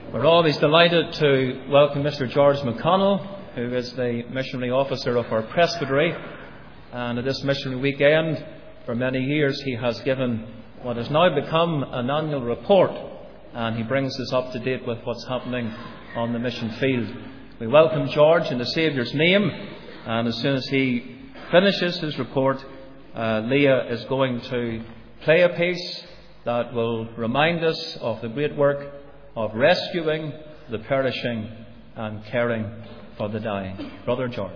We're always delighted to welcome Mr. George McConnell, who is the missionary officer of our presbytery. And at this missionary weekend, for many years, he has given what has now become an annual report, and he brings us up to date with what's happening on the mission field. We welcome George in the Saviour's name, and as soon as he finishes his report, Leah is going to play a piece that will remind us of the great work of rescuing the perishing and caring for the dying. Brother George.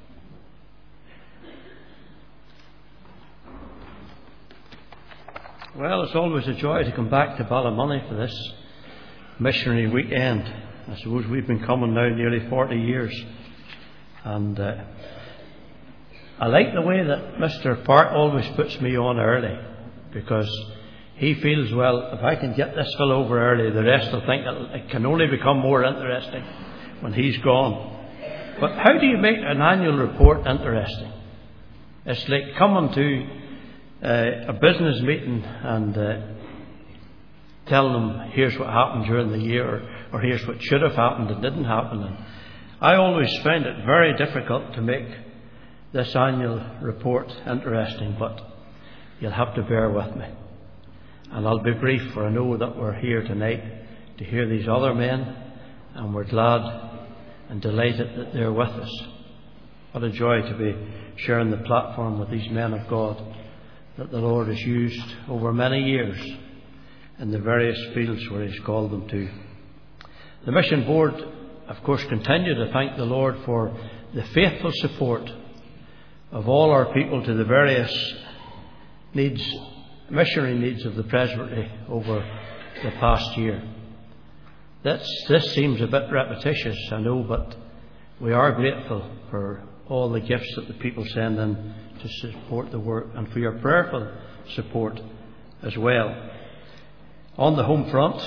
Well, it's always a joy to come back to Ballymoney for this missionary weekend. I suppose we've been coming now nearly 40 years. And I like the way that Mr. Park always puts me on early, because he feels, well, if I can get this fellow over early, the rest will think it can only become more interesting when he's gone. But how do you make an annual report interesting? It's like coming to a business meeting and telling them, here's what happened during the year, or here's what should have happened and didn't happen. And I always find it very difficult to make this annual report interesting, but you'll have to bear with me. And I'll be brief, for I know that we're here tonight to hear these other men, and we're glad and delighted that they're with us. What a joy to be sharing the platform with these men of God that the Lord has used over many years in the various fields where He's called them to. The Mission Board, of course, continue to thank the Lord for the faithful support of all our people to the various missionary needs of the presbytery over the past year. This seems a bit repetitious, I know, but we are grateful for all the gifts that the people send in to support the work, and for your prayerful support as well. On the home front,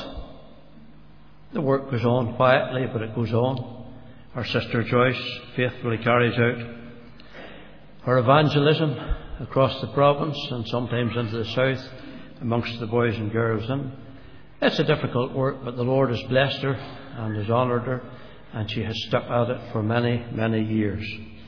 the work goes on quietly, but it goes on. Our sister Joyce faithfully carries out her evangelism across the province and sometimes into the south amongst the boys and girls. And it's a difficult work, but the Lord has blessed her and has honoured her, and she has stuck at it for many, many years.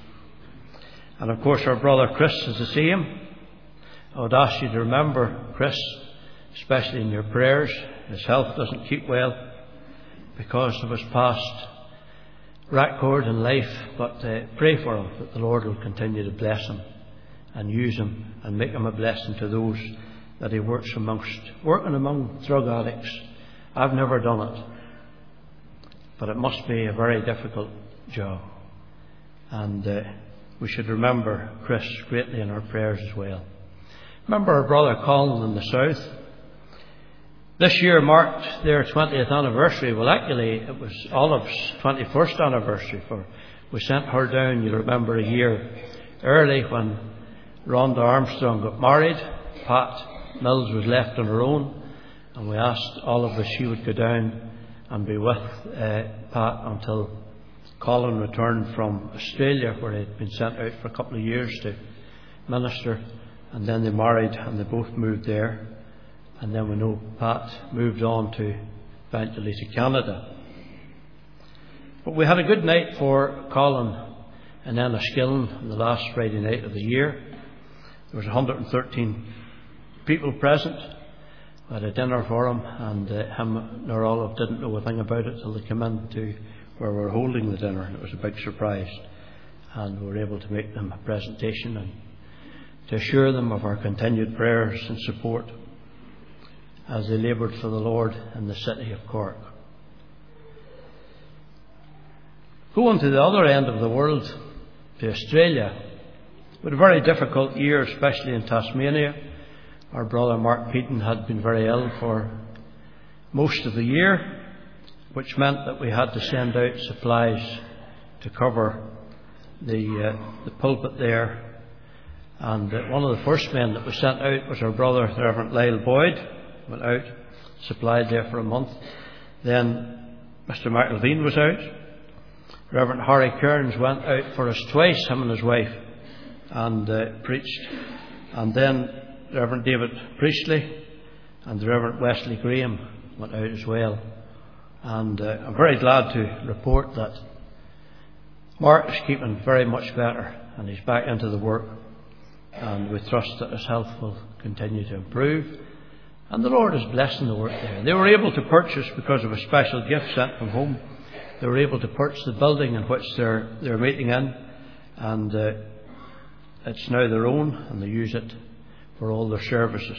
And of course our brother Chris is the same. I would ask you to remember Chris, especially in your prayers. His health doesn't keep well because of his past record in life, but pray for him that the Lord will continue to bless him and use him and make him a blessing to those that he works amongst. Working among drug addicts, I've never done it, but it must be a very difficult job, and we should remember Chris greatly in our prayers as well. Remember our brother Colin in the south. This year marked their 20th anniversary. Well, actually, it was Olive's 21st anniversary, for we sent her down, you'll remember, a year early when Rhonda Armstrong got married. Pat Mills was left on her own, and we asked Olive if she would go down and be with Pat until Colin returned from Australia, where he'd been sent out for a couple of years to minister, and then they married and they both moved there. And then we know Pat moved on to eventually to Canada. But we had a good night for Colin in Enniskillen on the last Friday night of the year. There was 113 people present. We had a dinner for him, and him and Olive didn't know a thing about it till they came in to where we were holding the dinner, and it was a big surprise. And we were able to make them a presentation and to assure them of our continued prayers and support as they laboured for the Lord in the city of Cork. Going to the other end of the world, to Australia, we had a very difficult year, especially in Tasmania. Our brother Mark Keaton had been very ill for most of the year, which meant that we had to send out supplies to cover the pulpit there. And one of the first men that was sent out was our brother, the Reverend Lyle Boyd. Went out, supplied there for a month. Then Mr. Mark Levine was out. Reverend Harry Kearns went out for us twice, him and his wife, and preached. And then Reverend David Priestley and the Reverend Wesley Graham went out as well. And I'm very glad to report that Mark is keeping very much better, and he's back into the work, and we trust that his health will continue to improve, and the Lord is blessing the work there. They were able to purchase, because of a special gift sent from home, they were able to purchase the building in which they're meeting in, and it's now their own, and they use it for all their services.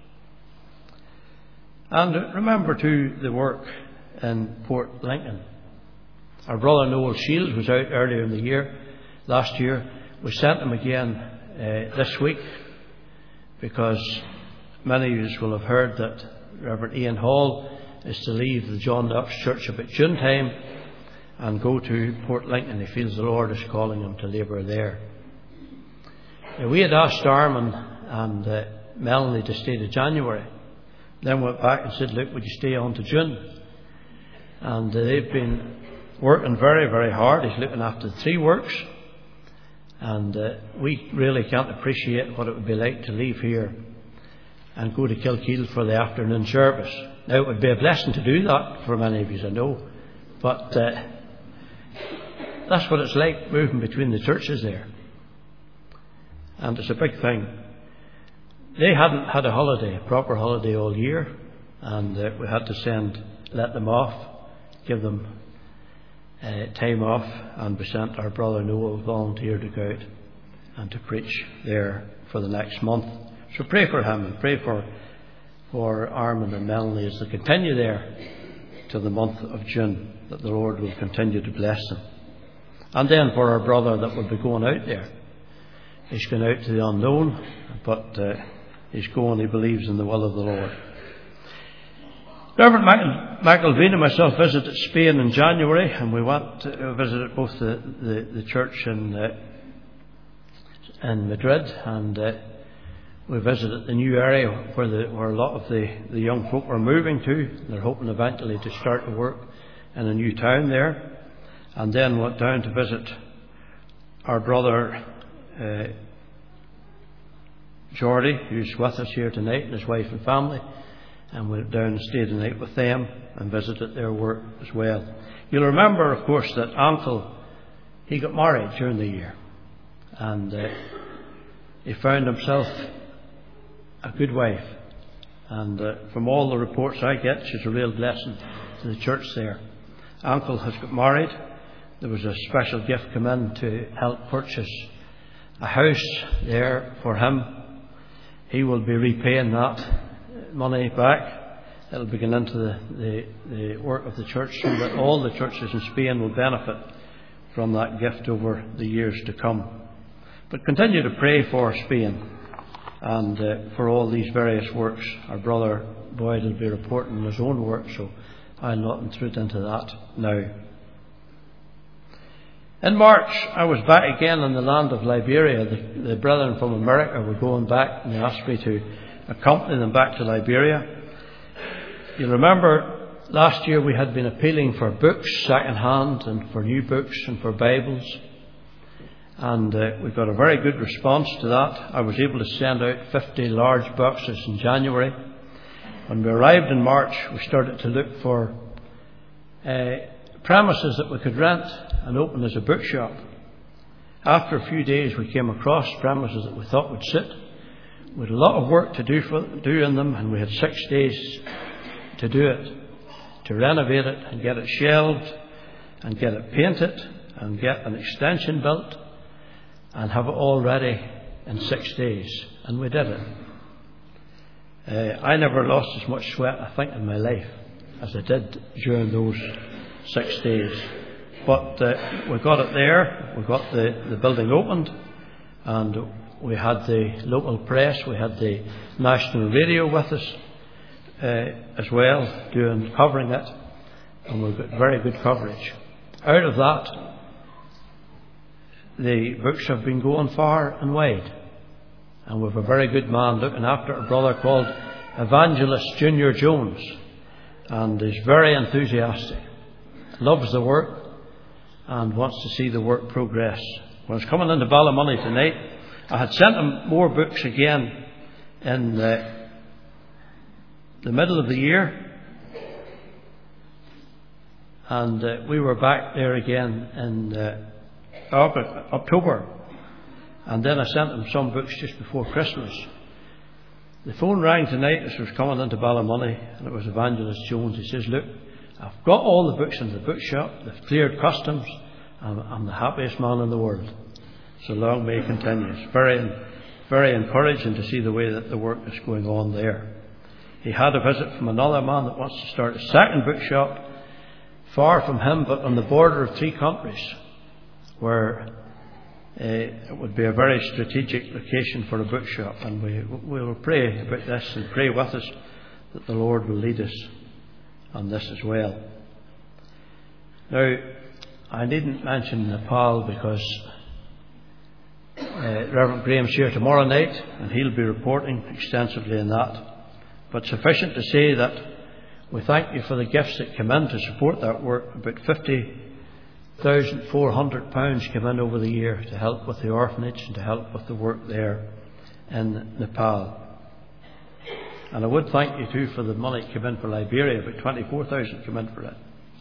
And remember too the work in Port Lincoln. Our brother Noel Shields was out earlier in the year, last year. We sent him again this week, because many of you will have heard that Reverend Ian Hall is to leave the John Knox Church about June time and go to Port Lincoln. He feels the Lord is calling him to labour there. We had asked Armin and Melanie to stay to January. Then went back and said, look, would you stay on to June? And they've been working very, very hard. He's looking after the 3 works. And we really can't appreciate what it would be like to leave here and go to Kilkeel for the afternoon service. Now, it would be a blessing to do that for many of you, I know. But that's what it's like, moving between the churches there. And it's a big thing. They hadn't had a holiday, a proper holiday all year, and we had to let them off, give them time off, and we sent our brother Noel volunteer to go out and to preach there for the next month. So pray for him, and pray for Armin and Melanie as they continue there to the month of June, that the Lord will continue to bless them. And then for our brother that will be going out there. He's going out to the unknown, but he's going, he believes in the will of the Lord. Reverend McElveen and myself visited Spain in January, and we went to visited both the church in Madrid, and we visited the new area where a lot of the young folk are moving to. They're hoping eventually to start to work in a new town there. And then went down to visit our brother Geordie, who's with us here tonight, and his wife and family. And went down and stayed the night with them and visited their work as well. You'll remember, of course, that Uncle, he got married during the year, and he found himself a good wife. And from all the reports I get, she's a real blessing to the church there. Uncle has got married. There was a special gift come in to help purchase a house there for him. He will be repaying that money back. It'll begin into the work of the church, so that all the churches in Spain will benefit from that gift over the years to come. But continue to pray for Spain and for all these various works. Our brother Boyd will be reporting his own work, so I'll not intrude into that now. In March, I was back again in the land of Liberia. The brethren from America were going back, and they asked me to accompany them back to Liberia. You'll remember last year we had been appealing for books second hand, and for new books, and for Bibles, and we got a very good response to that. I was able to send out 50 large boxes in January. When we arrived in March, we started to look for premises that we could rent and open as a bookshop. After a few days, we came across premises that we thought would sit. We had a lot of work to do in them, and we had 6 days to do it, to renovate it and get it shelved and get it painted and get an extension built and have it all ready in 6 days. And we did it. I never lost as much sweat, I think, in my life as I did during those 6 days. But we got it there. We got the building opened, and we had the local press, we had the national radio with us as well, covering it, and we got very good coverage. Out of that, the books have been going far and wide, and we have a very good man looking after a brother called Evangelist Junior Jones, and is very enthusiastic, loves the work, and wants to see the work progress. When I was coming into Ballymoney tonight, I had sent him more books again in the middle of the year, And we were back there again in October. And then I sent him some books just before Christmas. The phone rang tonight as I was coming into Ballymoney, and it was Evangelist Jones. He says, "Look, I've got all the books in the bookshop. They've cleared customs. I'm the happiest man in the world. So long may it continue." It's very, very encouraging to see the way that the work is going on there. He had a visit from another man that wants to start a second bookshop far from him, but on the border of 3 countries, where it would be a very strategic location for a bookshop. And we will pray about this and pray with us that the Lord will lead us on this as well. Now, I needn't mention Nepal because Reverend Graham's here tomorrow night, and he'll be reporting extensively on that. But sufficient to say that we thank you for the gifts that come in to support that work. About £50,400 came in over the year to help with the orphanage and to help with the work there in Nepal. And I would thank you too for the money that came in for Liberia. About 24,000 came in for it.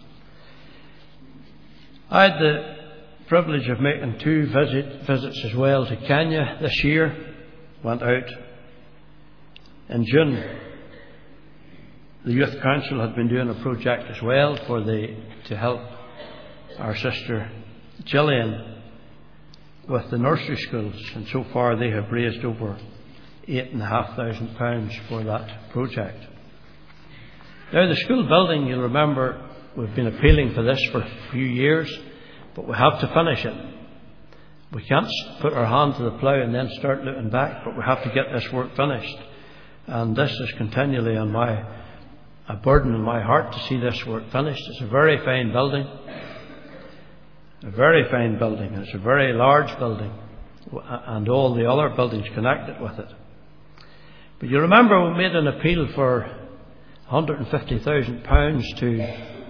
I had the privilege of making 2 visits as well to Kenya this year. Went out in June. The Youth Council had been doing a project as well to help our sister Gillian with the nursery schools, and so far they have raised over £8,500 for that project. Now, the school building, you'll remember, we've been appealing for this for a few years, but we have to finish it. We can't put our hand to the plough and then start looking back, but we have to get this work finished. And this is continually on a burden in my heart to see this work finished. It's a very fine building. A very fine building. It's a very large building, and all the other buildings connected with it. But you remember we made an appeal for £150,000 to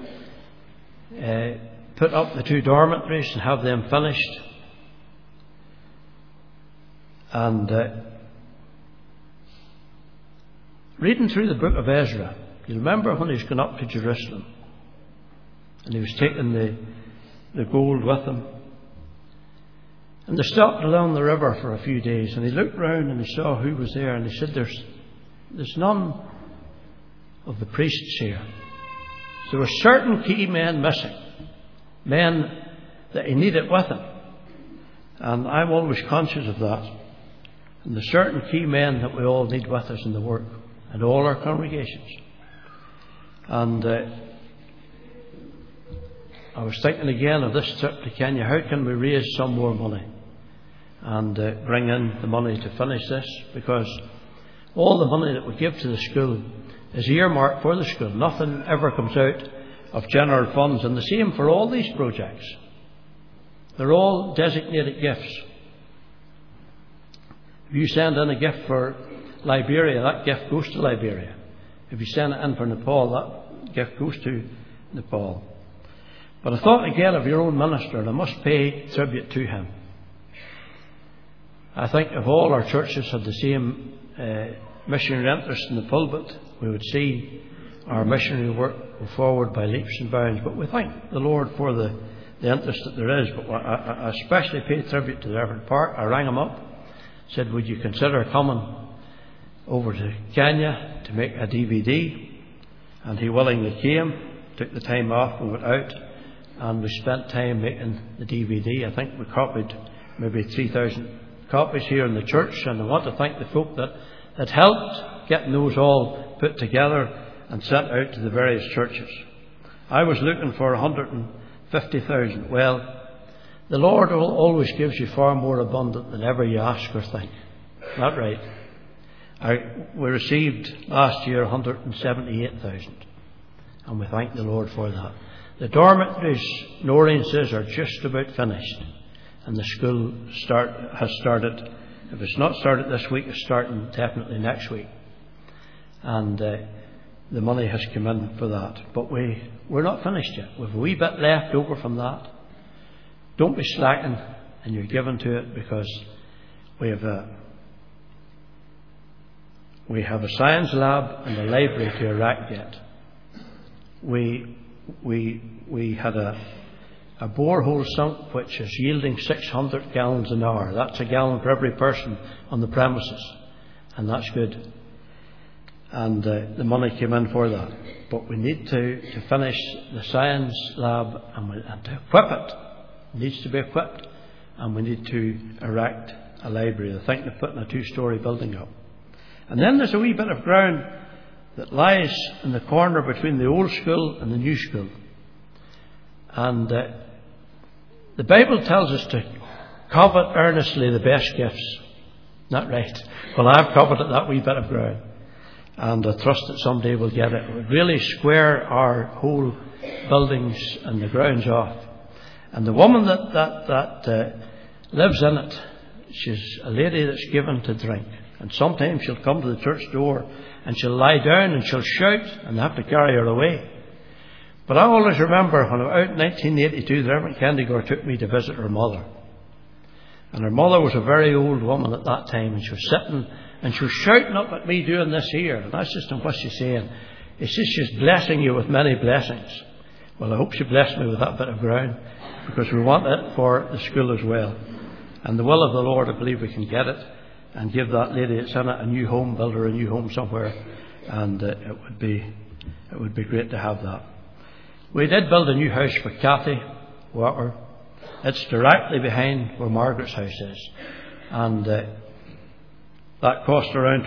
put up the 2 dormitories and have them finished. And reading through the book of Ezra, you remember when he was going up to Jerusalem and he was taking the gold with him, and they stopped along the river for a few days, and he looked round and he saw who was there, and he said, there's none of the priests here. So there were certain key men missing, men that he needed with him, and I'm always conscious of that. And there's certain key men that we all need with us in the work, and all our congregations. And I was thinking again of this trip to Kenya. How can we raise some more money and bring in the money to finish this? Because all the money that we give to the school is earmarked for the school. Nothing ever comes out of general funds, and the same for all these projects. They're all designated gifts. If you send in a gift for Liberia, that gift goes to Liberia. If you send it in for Nepal, that gift goes to Nepal. But I thought again of your own minister, and I must pay tribute to him. I think if all our churches had the same missionary interest in the pulpit, we would see our missionary work go forward by leaps and bounds. But we thank the Lord for the interest that there is. But I especially paid tribute to the Reverend Park. I rang him up, said, would you consider coming over to Kenya to make a DVD? And he willingly came, took the time off, and went out, and we spent time making the DVD. I think we copied maybe 3,000 copies here in the church, and I want to thank the folk that helped getting those all put together and sent out to the various churches. I was looking for 150,000. Well, the Lord always gives you far more abundant than ever you ask or think. Isn't that right? We received last year 178,000, and we thank the Lord for that. The dormitories, Noreen says, are just about finished, and the school has started. If it's not started this week, it's starting definitely next week. And the money has come in for that. But we're not finished yet. We've a wee bit left over from that. Don't be slacking and you're given to it, because we have a science lab and a library to erect yet. We we had a borehole sunk which is yielding 600 gallons an hour. That's a gallon for every person on the premises, and that's good. And the money came in for that. But we need to finish the science lab and to equip it. It needs to be equipped. And we need to erect a library. I think they're putting a 2-story building up. And then there's a wee bit of ground that lies in the corner between the old school and the new school. And the Bible tells us to covet earnestly the best gifts. Not right? Well, I've coveted that wee bit of ground. And I trust that someday we'll get it. We'll really square our whole buildings and the grounds off. And the woman that lives in it, she's a lady that's given to drink. And sometimes she'll come to the church door and she'll lie down and she'll shout, and they have to carry her away. But I always remember when I was out in 1982, the Reverend Kendigore took me to visit her mother. And her mother was a very old woman at that time, and she was sitting and she was shouting up at me doing this here. And I said, what's she saying? He says, she's blessing you with many blessings. Well, I hope she blessed me with that bit of ground, because we want it for the school as well. And the will of the Lord, I believe we can get it and give that lady that's in it a new home, build her a new home somewhere. And it would be great to have that. We did build a new house for Kathy Walker. It's directly behind where Margaret's house is. And that cost around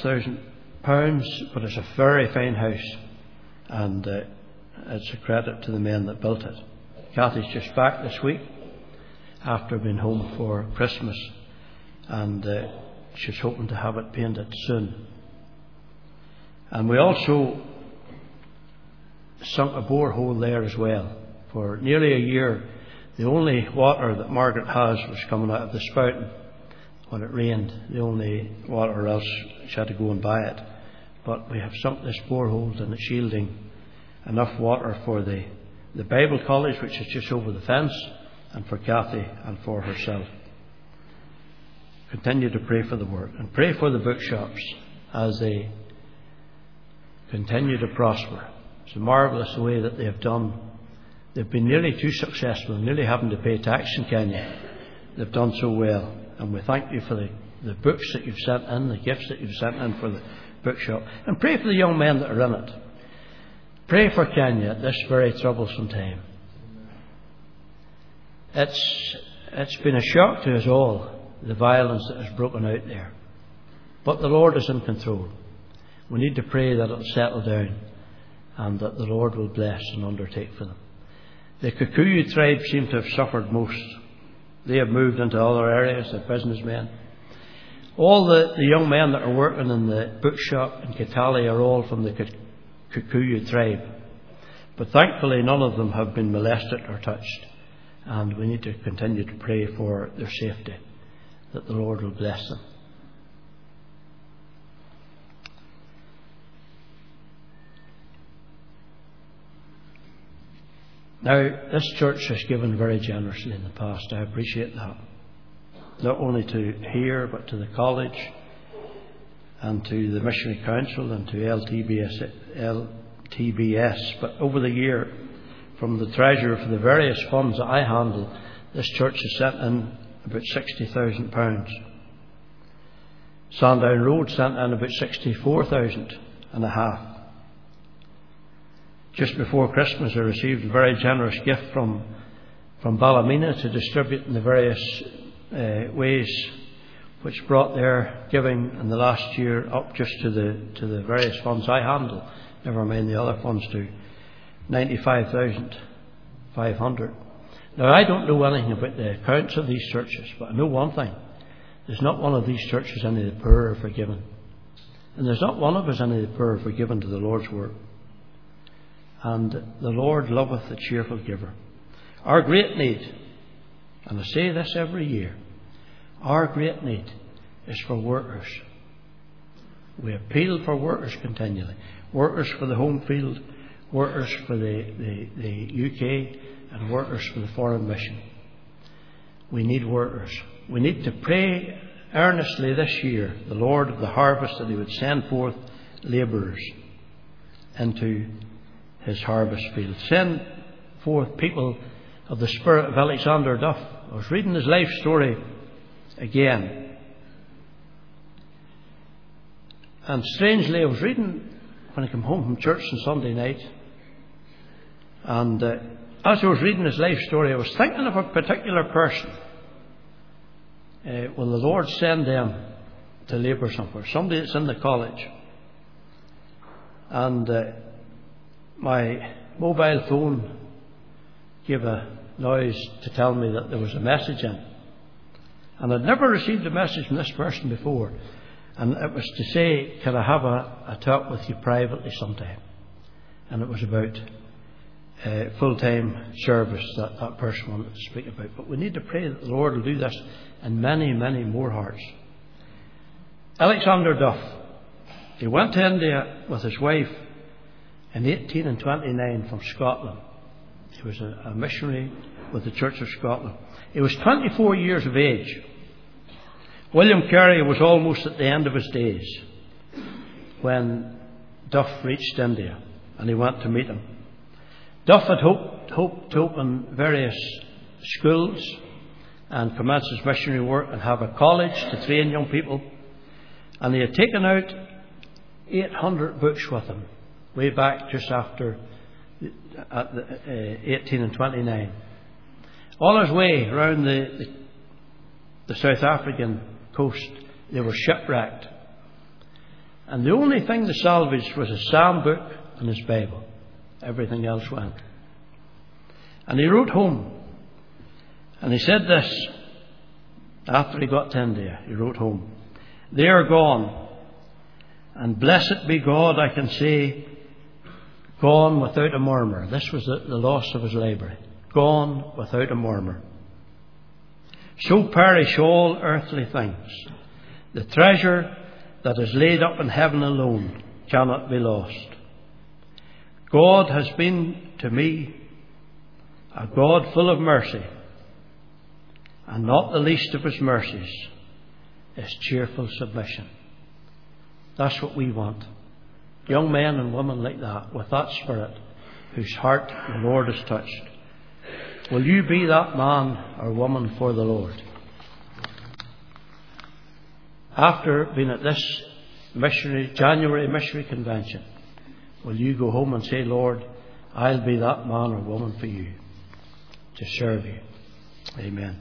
£26,000, but it's a very fine house. And it's a credit to the men that built it. Kathy's just back this week after being home for Christmas, and she's hoping to have it painted soon. And we also sunk a borehole there as well. For nearly a year, the only water that Margaret has was coming out of the spouting when it rained. The only water, or else she had to go and buy it. But we have sunk this borehole, and it's yielding enough water for the Bible College, which is just over the fence, and for Kathy and for herself. Continue to pray for the work, and pray for the bookshops as they continue to prosper. It's a marvellous way that they have done. They've been nearly too successful, nearly having to pay tax in Kenya. They've done so well, and we thank you for the books that you've sent in, the gifts that you've sent in for the bookshop. And pray for the young men that are in it. Pray for Kenya at this very troublesome time. It's been a shock to us all, the violence that has broken out there. But the Lord is in control. We need to pray that it'll settle down, and that the Lord will bless and undertake for them. The Kikuyu tribe seem to have suffered most. They have moved into other areas, the businessmen. All the young men that are working in the bookshop in Kitale are all from the Kikuyu tribe. But thankfully none of them have been molested or touched. And we need to continue to pray for their safety, that the Lord will bless them. Now, this church has given very generously in the past. I appreciate that. Not only to here, but to the college, and to the Missionary Council, and to LTBS. But over the year, from the treasurer for the various funds that I handle, this church has sent in about £60,000. Sandown Road sent in about 64,500. Just before Christmas, I received a very generous gift from Ballymena to distribute in the various ways, which brought their giving in the last year up just to the various funds I handle, never mind the other funds, to 95,500. Now, I don't know anything about the accounts of these churches, but I know one thing: there's not one of these churches any of the poor are forgiven, and there's not one of us any of the poor are forgiven to the Lord's work. And the Lord loveth a cheerful giver. Our great need, and I say this every year, our great need is for workers. We appeal for workers continually. Workers for the home field, workers for the UK, and workers for the foreign mission. We need workers. We need to pray earnestly this year, the Lord of the harvest, that He would send forth labourers into his harvest field. Send forth people of the spirit of Alexander Duff. I was reading his life story again. And strangely, I was reading when I came home from church on Sunday night. And as I was reading his life story, I was thinking of a particular person. Will the Lord send them to labour somewhere? Somebody that's in the college. And my mobile phone gave a noise to tell me that there was a message in. And I'd never received a message from this person before. And it was to say, can I have a talk with you privately sometime? And it was about full-time service that person wanted to speak about. But we need to pray that the Lord will do this in many, many more hearts. Alexander Duff, he went to India with his wife in 1829 from Scotland. He was a missionary with the Church of Scotland. He was 24 years of age. William Carey was almost at the end of his days when Duff reached India, and he went to meet him. Duff had hoped to open various schools and commence his missionary work and have a college to train young people. And he had taken out 800 books with him way back just after 1829. On his way around the South African coast, they were shipwrecked. And the only thing they salvaged was his psalm book and his Bible. Everything else went. And he wrote home. And he said this after he got to India. He wrote home, "They are gone. And blessed be God, I can say, gone without a murmur." This was the loss of his library. Gone without a murmur. So perish all earthly things. The treasure that is laid up in heaven alone cannot be lost. God has been to me a God full of mercy, and not the least of his mercies is cheerful submission. That's what we want. Young men and women like that, with that spirit, whose heart the Lord has touched. Will you be that man or woman for the Lord? After being at this January missionary convention, will you go home and say, Lord, I'll be that man or woman for you, to serve you? Amen.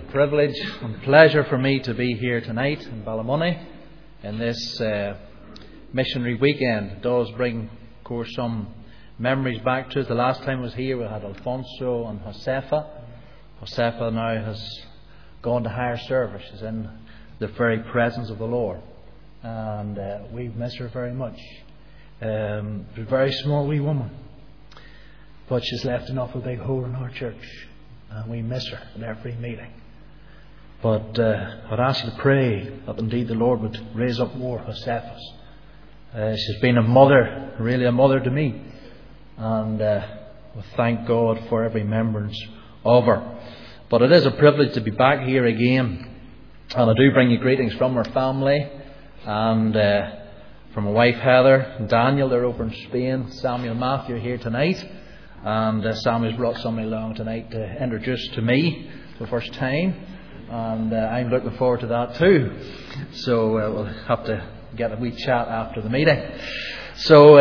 privilege and pleasure for me to be here tonight in Ballymoney in this missionary weekend. It does bring, of course, some memories back to us. The last time I was here, we had Alfonso and Josefa. Josefa now has gone to higher service. She's in the very presence of the Lord. And we miss her very much. She's a very small wee woman. But she's left enough of a big hole in our church. And we miss her at every meeting. But I'd ask you to pray that indeed the Lord would raise up more Josefas. She's been a mother, really a mother to me. And we thank God for every remembrance of her. But it is a privilege to be back here again. And I do bring you greetings from our family. And from my wife Heather and Daniel, they're over in Spain. Samuel and Matthew are here tonight. And Samuel's brought somebody along tonight to introduce to me for the first time. And I'm looking forward to that too. So we'll have to get a wee chat after the meeting. So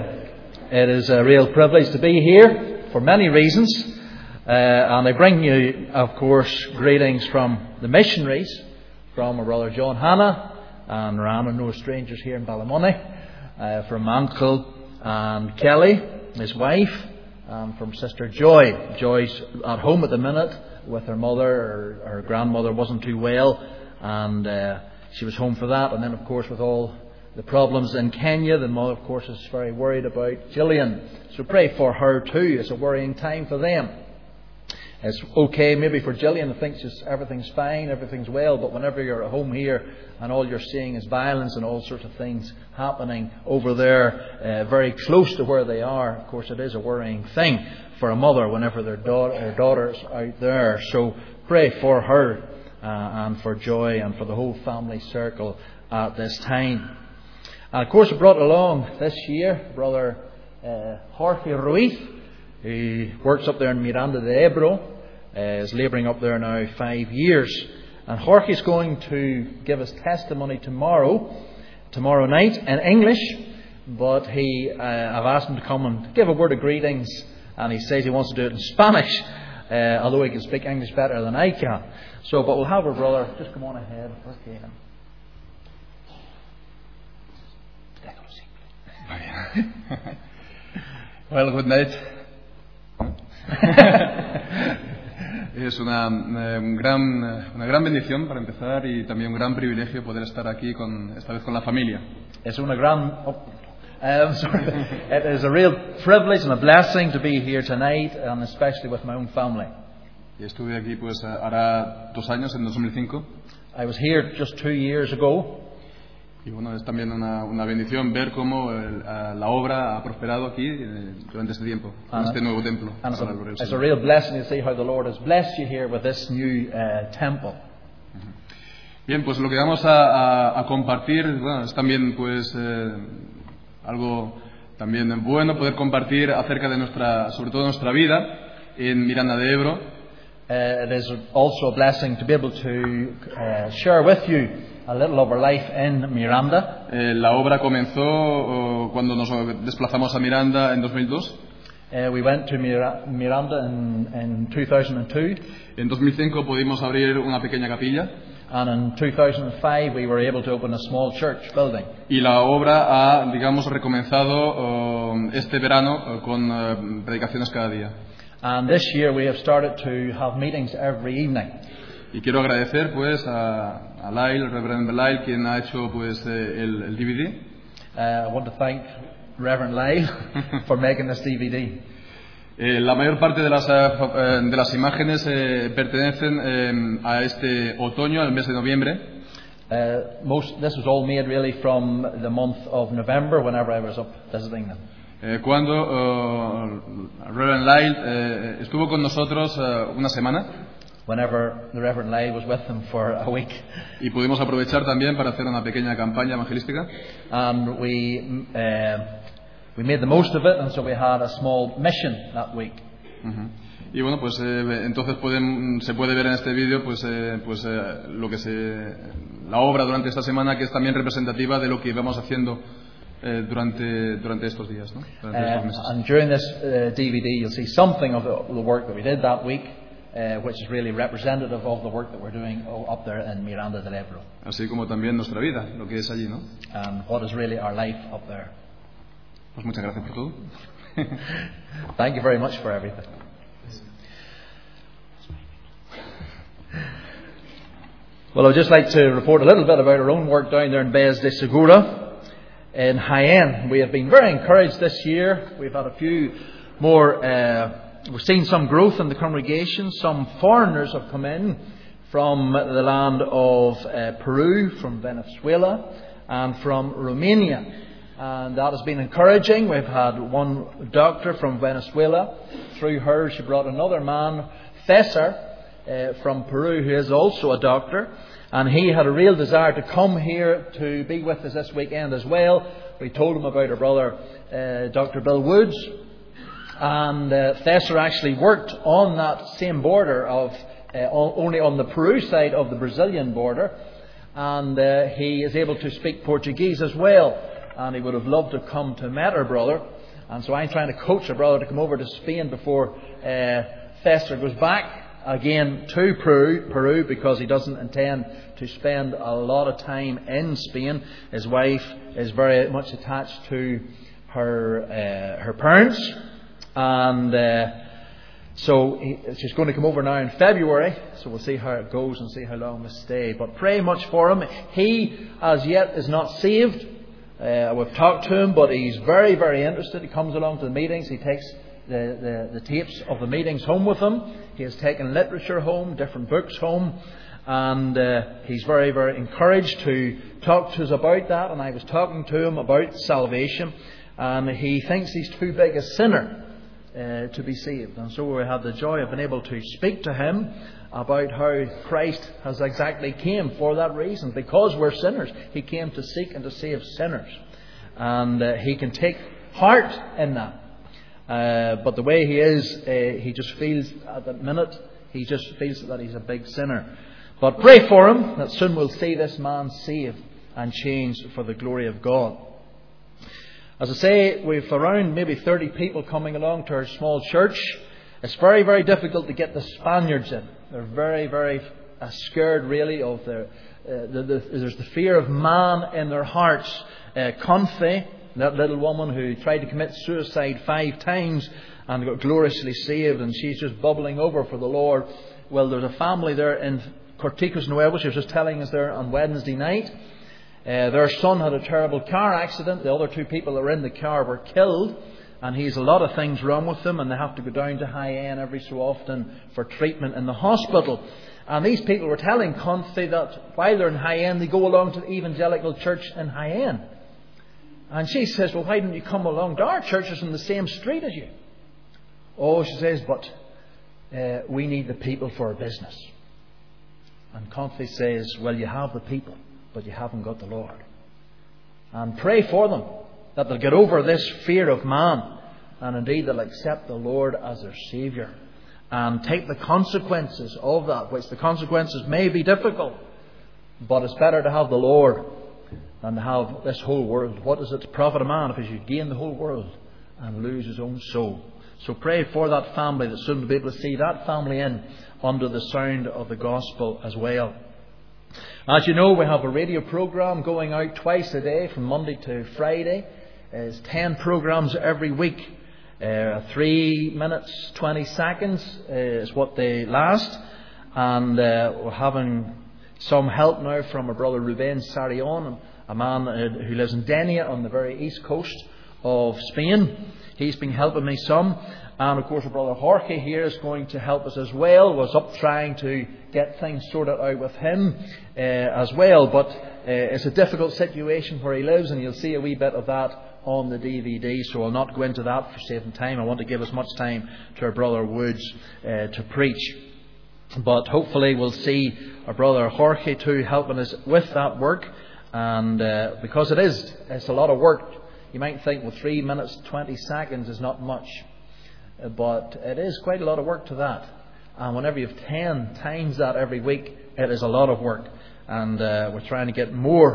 it is a real privilege to be here for many reasons. And I bring you, of course, greetings from the missionaries, from my brother John Hanna and Rana, no strangers here in Ballymoney, from Uncle and Kelly, his wife, and from Sister Joy. Joy's at home at the minute with her mother. Her grandmother wasn't too well, and she was home for that. And then, of course, with all the problems in Kenya, the mother, of course, is very worried about Gillian. So pray for her too. It's a worrying time for them. It's okay maybe for Gillian to think just everything's fine, everything's well, but whenever you're at home here and all you're seeing is violence and all sorts of things happening over there, very close to where they are, of course it is a worrying thing for a mother whenever their daughter's out there. So pray for her and for Joy and for the whole family circle at this time. And of course I brought along this year Brother Jorge Ruiz, who works up there in Miranda de Ebro, is labouring up there now 5 years. And Jorge is going to give his testimony tomorrow night in English. But I've asked him to come and give a word of greetings. And he says he wants to do it in Spanish, although he can speak English better than I can. So, but we'll have our brother just come on ahead. Okay. Well, good night. Es una gran bendición para empezar y también un gran privilegio poder estar aquí esta vez con la familia. Es una gran it is a real privilege and a blessing to be here tonight, and especially with my own family. Y estuve aquí pues hará 2 años, en 2005. I was here just 2 years ago. Y bueno, es también una bendición ver cómo la obra ha prosperado aquí durante este tiempo, en este nuevo templo. It's a real blessing to see how the Lord has blessed you here with this new temple. Bien, pues lo que vamos a compartir, bueno, es también pues algo también bueno poder compartir acerca de sobre todo nuestra vida en Miranda de Ebro. It is also a blessing to be able to share with you a little of our life in Miranda. La obra comenzó cuando nos desplazamos a Miranda en 2002. We went to Miranda in 2002. En 2005 pudimos abrir una pequeña capilla. And in 2005 we were able to open a small church building. Y la obra ha, digamos, recomenzado este verano con predicaciones cada día. And this year we have started to have meetings every evening. Y quiero agradecer pues a Lyle, Reverend Lyle, quien ha hecho pues el DVD. I want to thank Reverend Lyle for making this DVD. La mayor parte de las imágenes pertenecen a este otoño, al mes de noviembre. This was all made really from the month of November, whenever I was up visiting them. Cuando Reverend Lyle estuvo con nosotros una semana. Whenever the Reverend Lyle was with them for a week. Y pudimos aprovechar también para hacer una pequeña campaña evangelística. And we made the most of it, and so we had a small mission that week. Uh-huh. Y bueno, pues entonces se puede ver en este vídeo lo que la obra durante esta semana, que es también representativa de lo que íbamos haciendo durante estos días, ¿no? And during this DVD you'll see something of the work that we did that week. which is really representative of the work that we're doing up there in Miranda del Ebro. Así como también nuestra vida, lo que es allí, ¿no? And what is really our life up there. Pues muchas gracias por todo. Thank you very much for everything. Well, I would just like to report a little bit about our own work down there in Bez de Segura in Jaén. We have been very encouraged this year. We've had a few more, we've seen some growth in the congregation. Some foreigners have come in from the land of Peru, from Venezuela and from Romania. And that has been encouraging. We've had one doctor from Venezuela. Through her, she brought another man, Cesar, from Peru, who is also a doctor. And he had a real desire to come here to be with us this weekend as well. We told him about our brother, Dr. Bill Woods. And Cesar actually worked on that same border of, only on the Peru side of the Brazilian border. And he is able to speak Portuguese as well. And he would have loved to come to meet our brother. And so I'm trying to coach our brother to come over to Spain before Cesar goes back again to Peru, because he doesn't intend to spend a lot of time in Spain. His wife is very much attached to her parents. And so she's going to come over now in February. So we'll see how it goes and see how long we stay. But pray much for him. He as yet is not saved. We've talked to him, but he's very, very interested. He comes along to the meetings. He takes the tapes of the meetings home with him. He has taken literature home, different books home. And he's very, very encouraged to talk to us about that. And I was talking to him about salvation. And he thinks he's too big a sinner to be saved. And so we had the joy of being able to speak to him about how Christ has exactly came for that reason. Because we're sinners, He came to seek and to save sinners. And he can take heart in that. But the way he is, he just feels at that minute, he just feels that he's a big sinner. But pray for him, that soon we'll see this man saved and changed for the glory of God. As I say, we've around maybe 30 people coming along to our small church. It's very, very difficult to get the Spaniards in. They're very, very scared really of there's the fear of man in their hearts. Confe, that little woman who tried to commit suicide 5 times and got gloriously saved, and she's just bubbling over for the Lord. Well, there's a family there in Corticos Nuevos. She was just telling us there on Wednesday night. Their son had a terrible car accident. The other 2 people that were in the car were killed. And he's a lot of things wrong with them, and they have to go down to Jaén every so often for treatment in the hospital. And these people were telling Confe that while they're in Jaén, they go along to the evangelical church in Jaén. And she says, well, why don't you come along to our church? It's in the same street as you. Oh, she says, but we need the people for our business. And Confe says, well, you have the people, but you haven't got the Lord. And pray for them, that they'll get over this fear of man, and indeed they'll accept the Lord as their Saviour and take the consequences of that, which the consequences may be difficult, but it's better to have the Lord than to have this whole world. What does it to profit a man if he should gain the whole world and lose his own soul? So pray for that family, that soon to be able to see that family in under the sound of the gospel as well. As you know, we have a radio programme going out twice a day from Monday to Friday. It's 10 programmes every week. 3 minutes 20 seconds is what they last. And we're having some help now from our brother Ruben Sarion, a man who lives in Denia on the very east coast of Spain. He's been helping me some. And of course our brother Jorge here is going to help us as well. Was up trying to get things sorted out with him as well. But it's a difficult situation where he lives, and you'll see a wee bit of that on the DVD, so I'll not go into that for saving time. I want to give as much time to our brother Woods to preach. But hopefully we'll see our brother Jorge too helping us with that work. And because it's a lot of work. You might think, well, 3 minutes 20 seconds is not much. But it is quite a lot of work to that. And whenever you have 10 times that every week, it is a lot of work. And we're trying to get more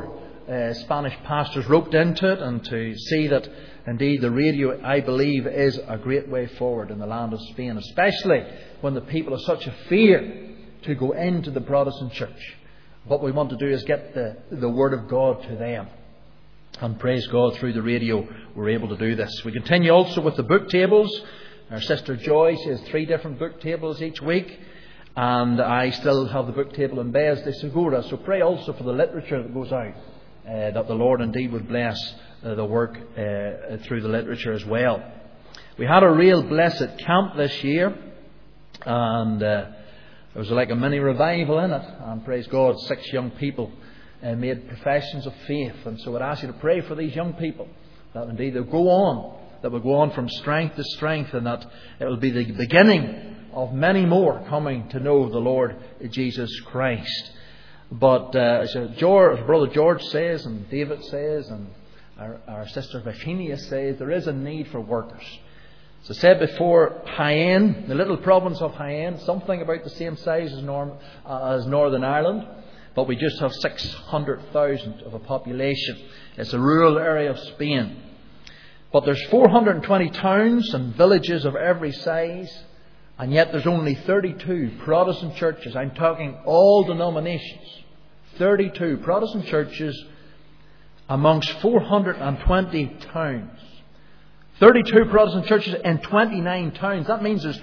Spanish pastors roped into it, and to see that indeed the radio, I believe, is a great way forward in the land of Spain, especially when the people have such a fear to go into the Protestant church. What we want to do is get the Word of God to them. And praise God, through the radio we're able to do this. We continue also with the book tables. Our sister Joy, she has 3 different book tables each week. And I still have the book table in Bez de Segura. So pray also for the literature that goes out, that the Lord indeed would bless the work through the literature as well. We had a real blessed camp this year, and there was like a mini revival in it. And praise God, 6 young people made professions of faith. And so I'd ask you to pray for these young people, that indeed they'll go on, that will go on from strength to strength, and that it will be the beginning of many more coming to know the Lord Jesus Christ. But as Brother George says, and David says, and our sister Virginia says, there is a need for workers. As I said before, Jaén, the little province of Jaén, something about the same size as Northern Ireland, but we just have 600,000 of a population. It's a rural area of Spain. But there's 420 towns and villages of every size, and yet there's only 32 Protestant churches. I'm talking all denominations. 32 Protestant churches amongst 420 towns. 32 Protestant churches in 29 towns. That means there's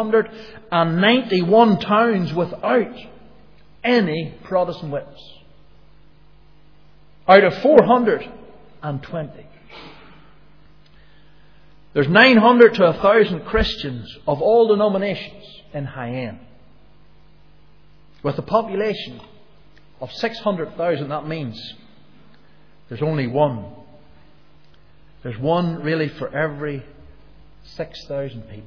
391 towns without any Protestant witness. Out of 420. There's 900 to 1,000 Christians of all denominations in Jaén. With a population of 600,000, that means there's only one. There's one really for every 6,000 people.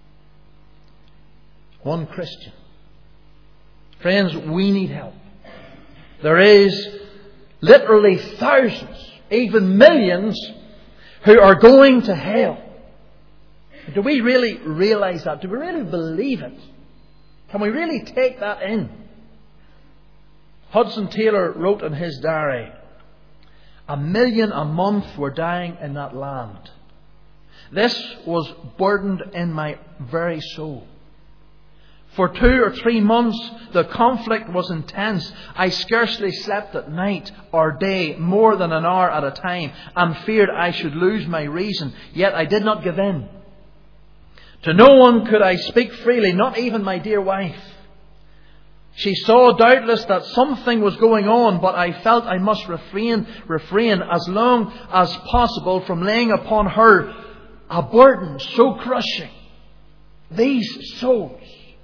One Christian. Friends, we need help. There is literally thousands, even millions, who are going to hell. Do we really realise that? Do we really believe it? Can we really take that in? Hudson Taylor wrote in his diary, 1 million a month were dying in that land. This was burdened in my very soul. For 2 or 3 months the conflict was intense. I scarcely slept at night or day more than an hour at a time, and feared I should lose my reason. Yet I did not give in. To no one could I speak freely, not even my dear wife. She saw doubtless that something was going on, but I felt I must refrain as long as possible from laying upon her a burden so crushing. These souls.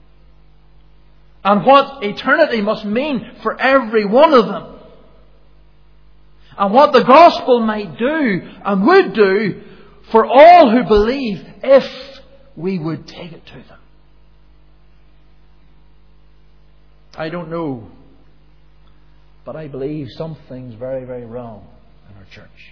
And what eternity must mean for every one of them. And what the gospel might do and would do for all who believe if we would take it to them. I don't know, but I believe something's very, very wrong in our church.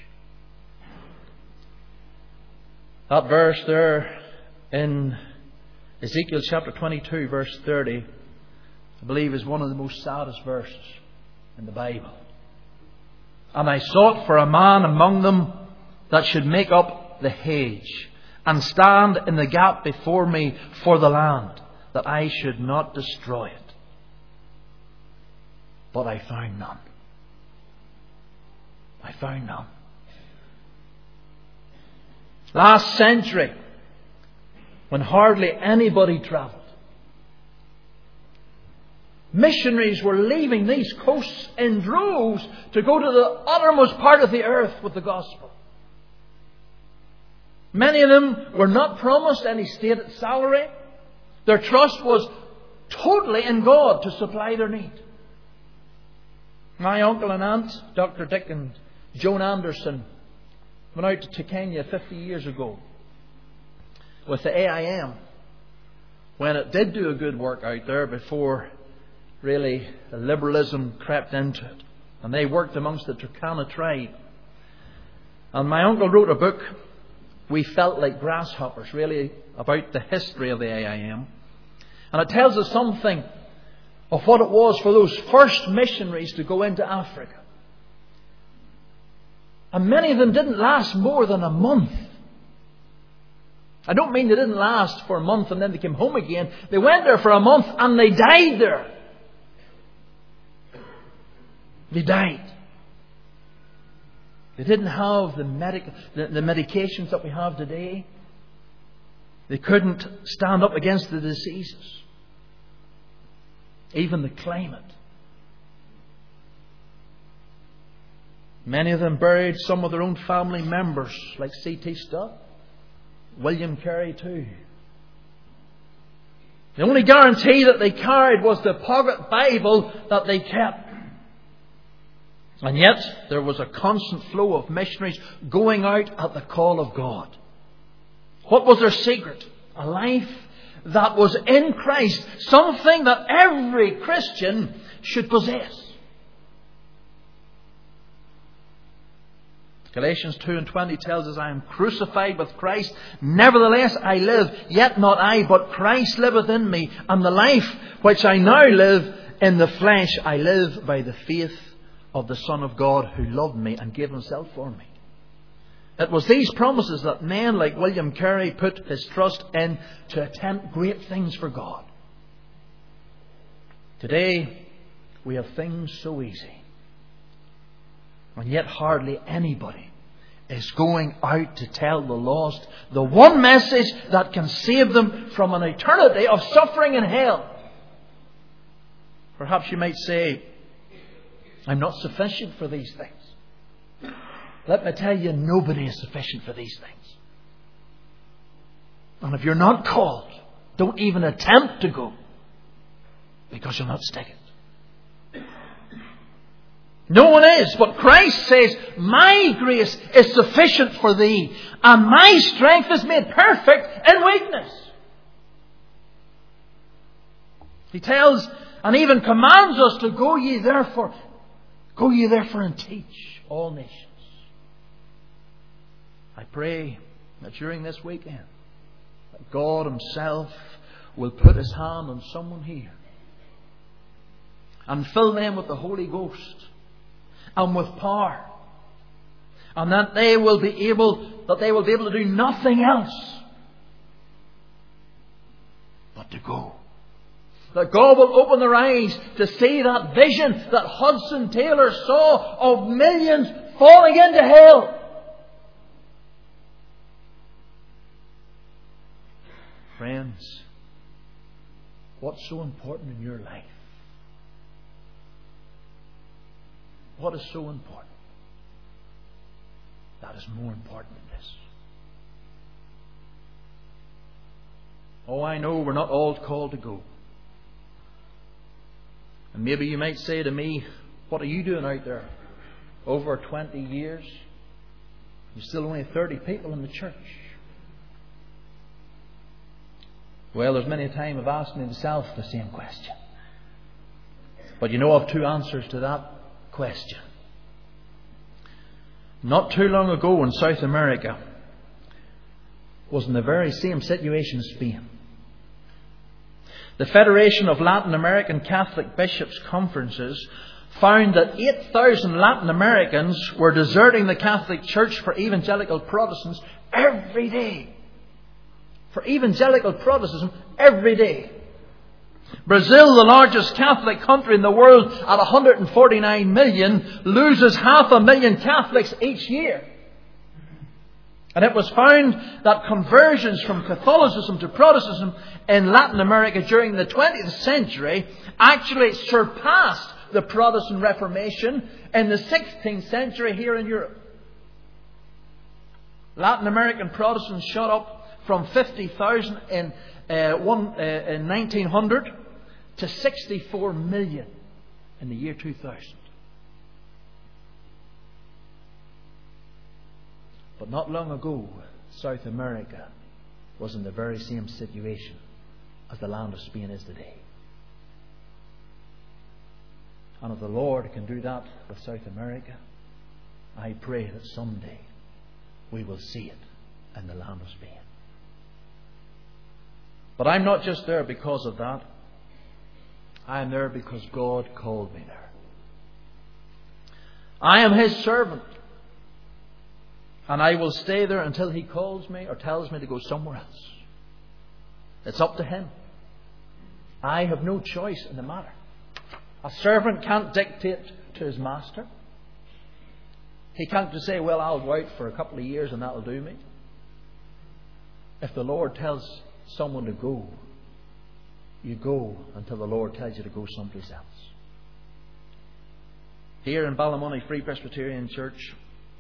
That verse there in Ezekiel chapter 22 verse 30, I believe is one of the most saddest verses in the Bible. And I sought for a man among them that should make up the hedge and stand in the gap before me for the land, that I should not destroy it. But I found none. I found none. Last century, when hardly anybody travelled, missionaries were leaving these coasts in droves to go to the uttermost part of the earth with the gospel. Many of them were not promised any stated salary. Their trust was totally in God to supply their need. My uncle and aunt, Dr. Dick and Joan Anderson, went out to Kenya 50 years ago with the AIM, when it did do a good work out there before really liberalism crept into it. And they worked amongst the Turkana tribe. And my uncle wrote a book, We Felt Like Grasshoppers, really about the history of the AIM. And it tells us something of what it was for those first missionaries to go into Africa. And many of them didn't last more than a month. I don't mean they didn't last for a month and then they came home again. They went there for a month and they died there. They died. They didn't have the medications that we have today. They couldn't stand up against the diseases. Even the climate. Many of them buried some of their own family members, like C.T. Studd, William Carey too. The only guarantee that they carried was the pocket Bible that they kept. And yet there was a constant flow of missionaries going out at the call of God. What was their secret? A life that was in Christ. Something that every Christian should possess. Galatians 2:20 tells us, I am crucified with Christ. Nevertheless I live, yet not I, but Christ liveth in me. And the life which I now live in the flesh, I live by the faith of the Son of God who loved me and gave Himself for me. It was these promises that men like William Carey put his trust in to attempt great things for God. Today, we have things so easy. And yet hardly anybody is going out to tell the lost the one message that can save them from an eternity of suffering in hell. Perhaps you might say, I'm not sufficient for these things. Let me tell you, nobody is sufficient for these things. And if you're not called, don't even attempt to go, because you'll not stick it. No one is, but Christ says, my grace is sufficient for thee, and my strength is made perfect in weakness. He tells and even commands us to go ye therefore and teach all nations. I pray that during this weekend, that God Himself will put His hand on someone here and fill them with the Holy Ghost and with power, and that they will be able to do nothing else but to go. That God will open their eyes to see that vision that Hudson Taylor saw of millions falling into hell. Friends, what's so important in your life? What is so important? That is more important than this. Oh, I know we're not all called to go. And maybe you might say to me, what are you doing out there? Over 20 years? There's still only 30 people in the church. Well, there's many a time I've asked myself the same question. But you know, I have two answers to that question. Not too long ago in South America was in the very same situation as Spain. The Federation of Latin American Catholic Bishops' Conferences found that 8,000 Latin Americans were deserting the Catholic Church for evangelical Protestants every day. For evangelical Protestantism every day. Brazil, the largest Catholic country in the world at 149 million, loses 500,000 Catholics each year. And it was found that conversions from Catholicism to Protestantism in Latin America during the 20th century actually surpassed the Protestant Reformation in the 16th century here in Europe. Latin American Protestants shot up from 50,000 in 1900 to 64 million in the year 2000. But not long ago, South America was in the very same situation as the land of Spain is today. And if the Lord can do that with South America, I pray that someday we will see it in the land of Spain. But I'm not just there because of that. I am there because God called me there. I am His servant. And I will stay there until He calls me or tells me to go somewhere else. It's up to Him. I have no choice in the matter. A servant can't dictate to his master. He can't just say, well, I'll go out for a couple of years and that'll do me. If the Lord tells someone to go, you go until the Lord tells you to go someplace else. Here in Ballymoney Free Presbyterian Church,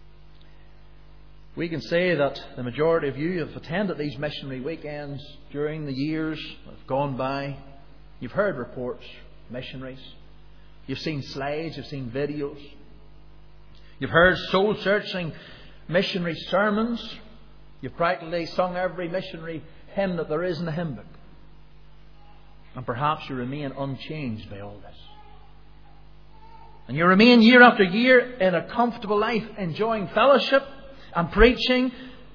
we can say that the majority of you have attended these missionary weekends during the years that have gone by. You've heard reports, missionaries. You've seen slides, you've seen videos. You've heard soul-searching missionary sermons. You've practically sung every missionary hymn that there is in the hymn book. And perhaps you remain unchanged by all this. And you remain year after year in a comfortable life, enjoying fellowship and preaching.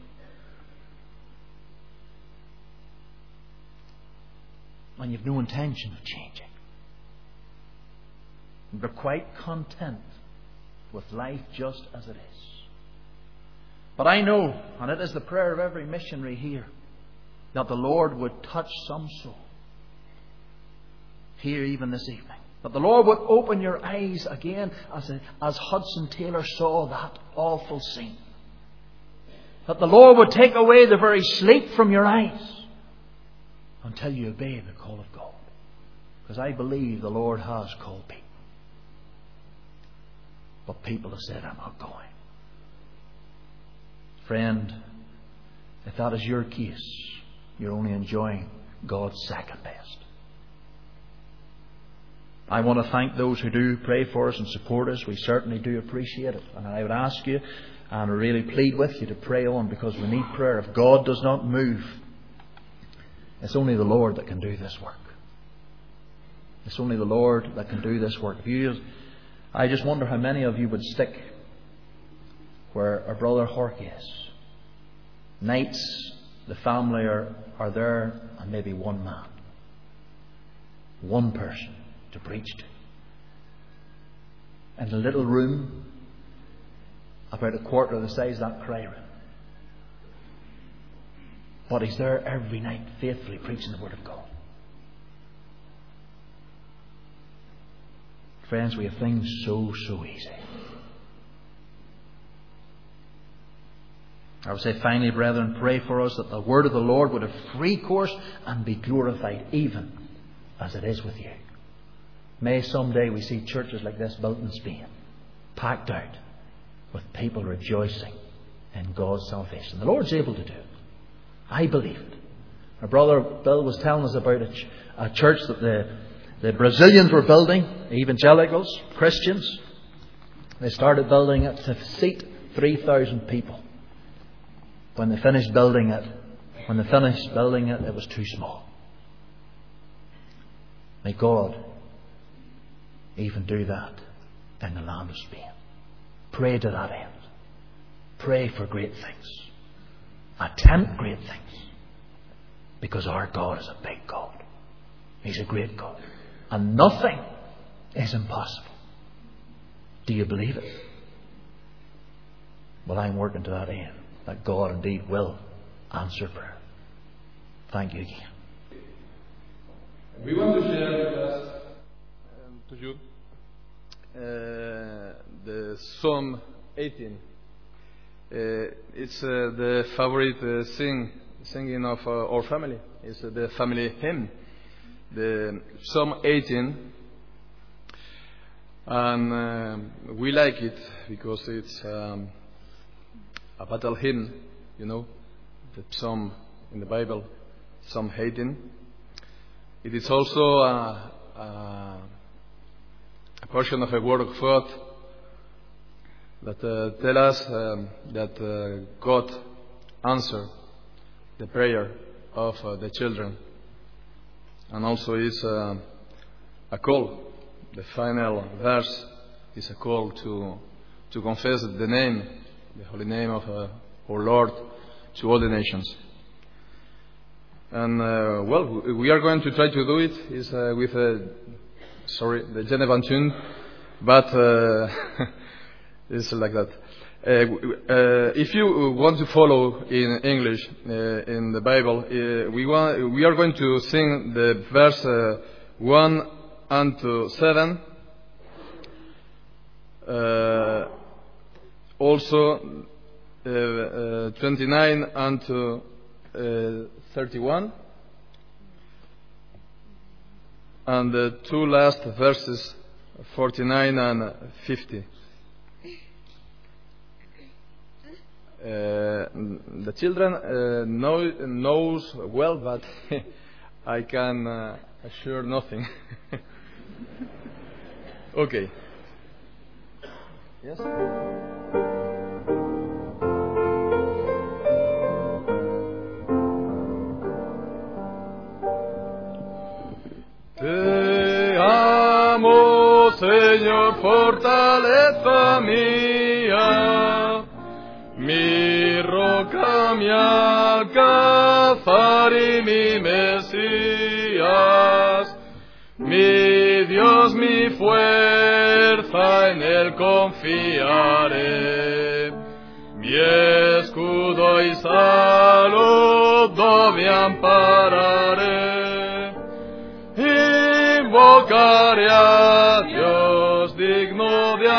And you've no intention of changing. You're quite content with life just as it is. But I know, and it is the prayer of every missionary here, that the Lord would touch some soul here even this evening. That the Lord would open your eyes again as Hudson Taylor saw that awful scene. That the Lord would take away the very sleep from your eyes until you obey the call of God. Because I believe the Lord has called people. But people have said, I'm not going. Friend, if that is your case, you're only enjoying God's second best. I want to thank those who do pray for us and support us. We certainly do appreciate it. And I would ask you, and I really plead with you to pray on, because we need prayer. If God does not move, it's only the Lord that can do this work. It's only the Lord that can do this work. I just wonder how many of you would stick where our brother Hork is. Nights, the family are there, and maybe one man, one person to preach to. In a little room, about a quarter of the size of that cry room. But he's there every night, faithfully preaching the Word of God. Friends, we have things so easy. I would say finally, brethren, pray for us that the Word of the Lord would have free course and be glorified even as it is with you. May someday we see churches like this built in Spain, packed out with people rejoicing in God's salvation. The Lord's able to do it. I believe it. Our brother Bill was telling us about a church that the Brazilians were building, evangelicals, Christians. They started building it to seat 3,000 people. When they finished building it, it was too small. May God even do that in the land of Spain. Pray to that end. Pray for great things. Attempt great things. Because our God is a big God. He's a great God. And nothing is impossible. Do you believe it? Well, I'm working to that end. That God indeed will answer prayer. Thank you again. We want to share with us, to you, the Psalm 18. It's the favorite singing of our family. It's the family hymn, the Psalm 18, and we like it because it's a battle hymn, the psalm in the Bible, Psalm 18. It is also a portion of the Word of God that tell us that God answered the prayer of the children, and also is a call. The final verse is a call to confess the name, the holy name of our Lord, to all the nations. And we are going to try to do it with the Genevan tune, but it's like that. If you want to follow in English in the Bible, we are going to sing the verse 1 unto 7. Also 29 unto 31. And the two last verses, 49 and 50. The children knows well, but I can assure nothing. Okay. Yes. Te amo, Señor, fortaleza mía, mi roca, mi alcázar y mi Mesías, mi Dios, mi fuerza, en él confiaré, mi escudo y saludo me ampararé. Invocaré a Dios digno de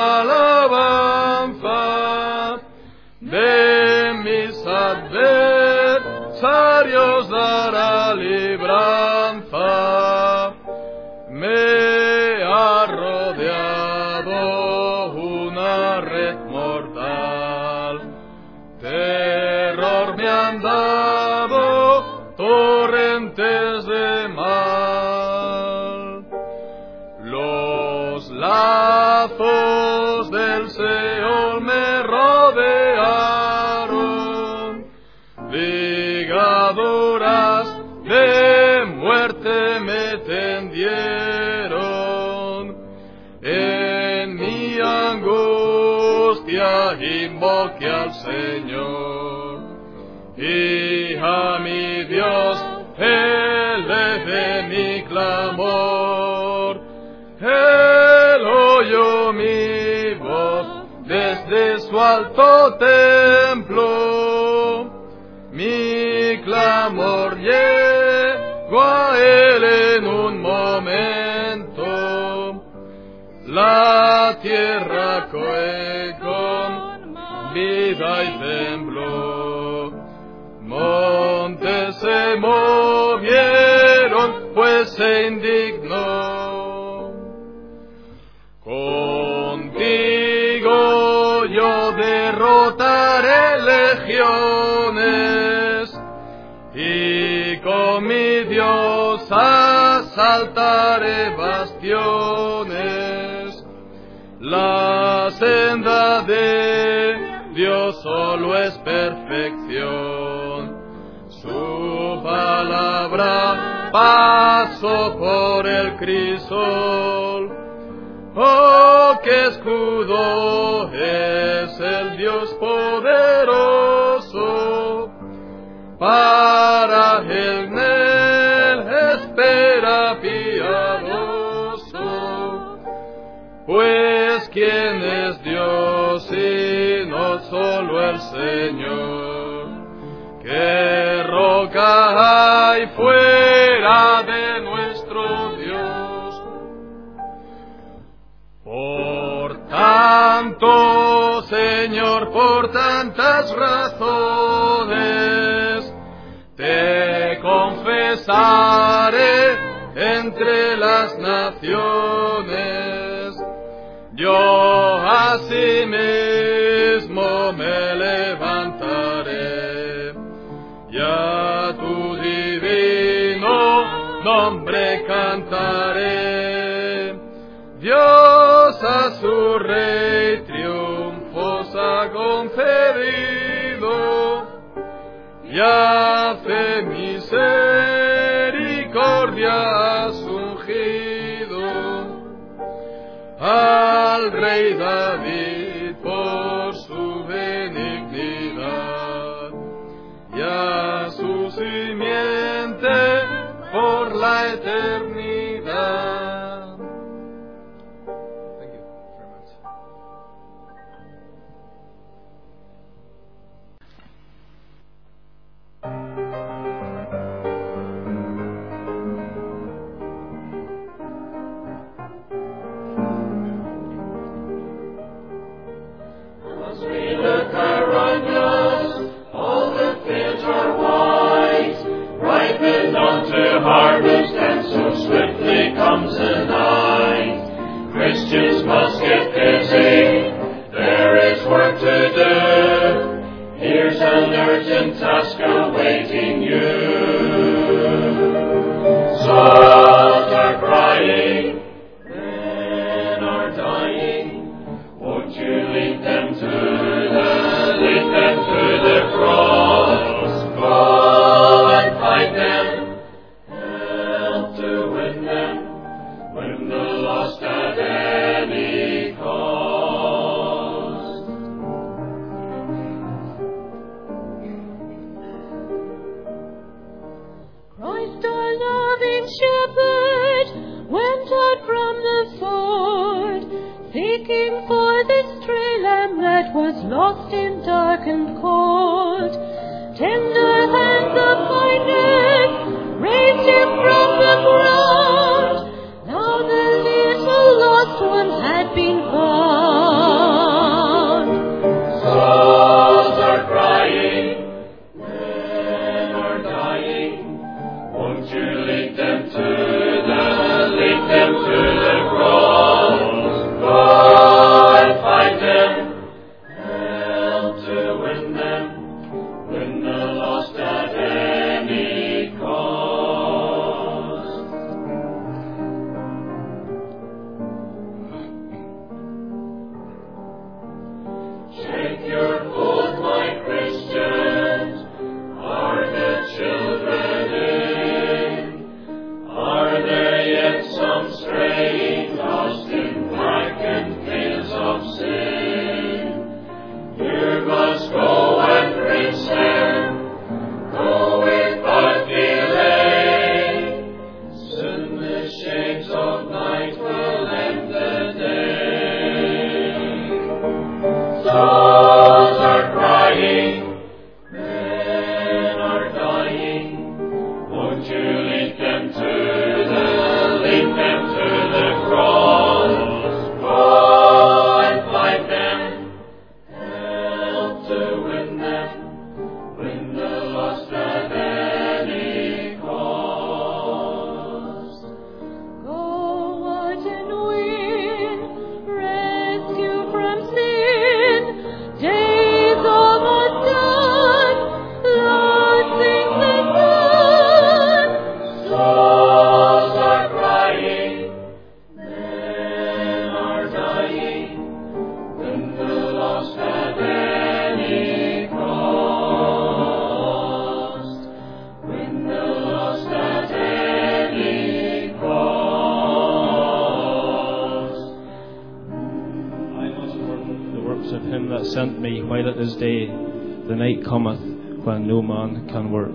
alabanza, de mis adversarios dará libranza. Me ha rodeado una red mortal, terror me han dado torrentes de mal. Los lazos del Seol me rodearon, ligaduras de muerte me tendieron. En mi angustia invoqué al Señor, y a mi Dios elevé mi clamor. Él oyó mi voz desde su alto templo, mi clamor llegó a él en un momento. La tierra coe con vida y tembló, montes se movieron, pues se indignó. Contigo yo derrotaré legiones, y con mi Dios asaltaré bastiones. La senda de Dios solo es perfección, su palabra pasó por el crisol. Oh, qué escudo es el Dios poderoso, para él espera piadoso. Pues quién es Dios y no solo el Señor, qué roca hay fuera de nuestro Dios. Por tanto, Señor, por tantas razones, te confesaré entre las naciones. Yo a sí mismo me levantaré, y a tu divino nombre cantaré. Dios a su rey triunfos ha concedido, y hace misericordia has ungido al rey David por su benignidad, y a su simiente por la eternidad. that was lost in dark and cold. Tender hands of kindness raised him from the ground. Now the little lost one had been found. Souls are crying, men are dying. Won't you lead them to the cross? Go and find them, help to win them, win the lost at any cost. Shake your foot, my Christians. Are the children in? Are there yet some straying, lost in blackened fields of sin? You must go and reach them. Go without delay. Soon the shades of night will end the day. Souls are crying, men are dying. Won't you lead them to the cross? Go and find them, help to win them, win the lost at any cost. Go out and win, rescue from sin. Days almost done, Lord, sing the sun. Souls are crying, men are dying, win the lost at any cost, win the lost at any cost. I must work the works of him that sent me while it is day. The night cometh when no man can work.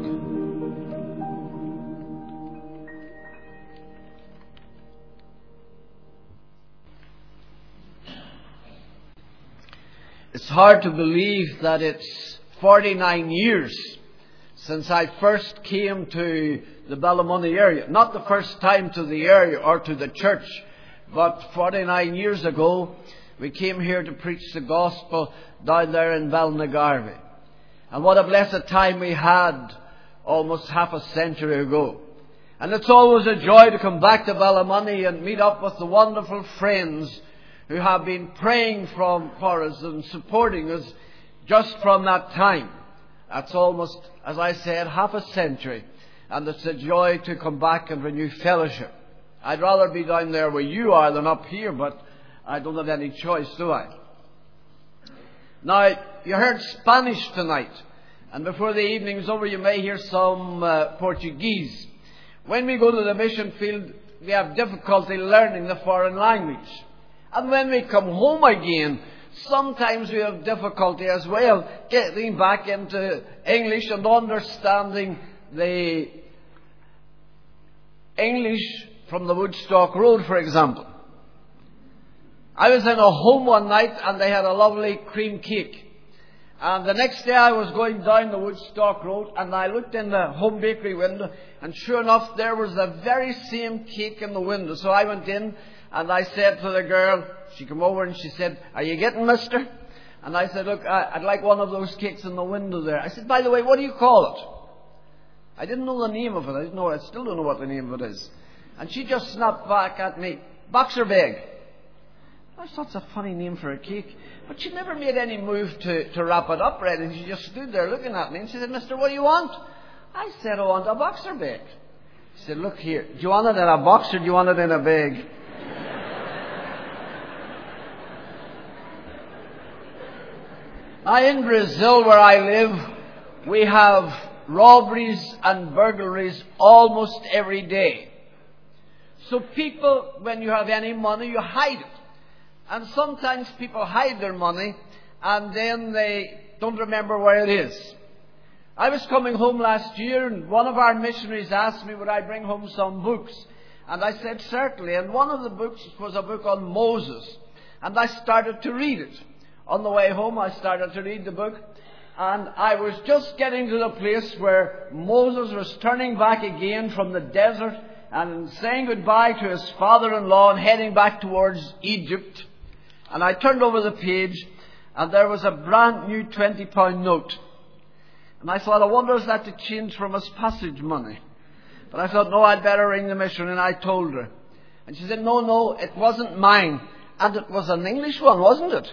It's hard to believe that it's 49 years since I first came to the Ballymoney area. Not the first time to the area or to the church, but 49 years ago we came here to preach the gospel down there in Balnagarvey. And what a blessed time we had almost half a century ago. And it's always a joy to come back to Ballymoney and meet up with the wonderful friends who have been praying for us and supporting us just from that time. That's almost, as I said, half a century. And it's a joy to come back and renew fellowship. I'd rather be down there where you are than up here, but I don't have any choice, do I? Now, you heard Spanish tonight. And before the evening's over, you may hear some Portuguese. When we go to the mission field, we have difficulty learning the foreign language. And when we come home again, sometimes we have difficulty as well getting back into English and understanding the English from the Woodstock Road, for example. I was in a home one night and they had a lovely cream cake. And the next day I was going down the Woodstock Road and I looked in the home bakery window and sure enough there was the very same cake in the window. So I went in and I said to the girl, she came over and she said, "Are you getting, mister?" And I said, "Look, I'd like one of those cakes in the window there." I said, "By the way, what do you call it?" I didn't know the name of it. I still don't know what the name of it is. And she just snapped back at me, "Boxer bag." I thought that's a funny name for a cake. But she never made any move to wrap it up right, and she just stood there looking at me and she said, "Mister, what do you want?" I said, "I want a boxer bag." She said, "Look here, do you want it in a box or do you want it in a bag?" Now in Brazil where I live, we have robberies and burglaries almost every day. So people, when you have any money, you hide it. And sometimes people hide their money and then they don't remember where it is. I was coming home last year and one of our missionaries asked me would I bring home some books. And I said certainly. And one of the books was a book on Moses. And I started to read it. on the way home, I started to read the book, and I was just getting to the place where Moses was turning back again from the desert and saying goodbye to his father-in-law and heading back towards Egypt. And I turned over the page, and there was a brand new £20 note. And I thought, I wonder is that to change from his passage money? But I thought, no, I'd better ring the missionary, and I told her. And she said, no, it wasn't mine. And it was an English one, wasn't it?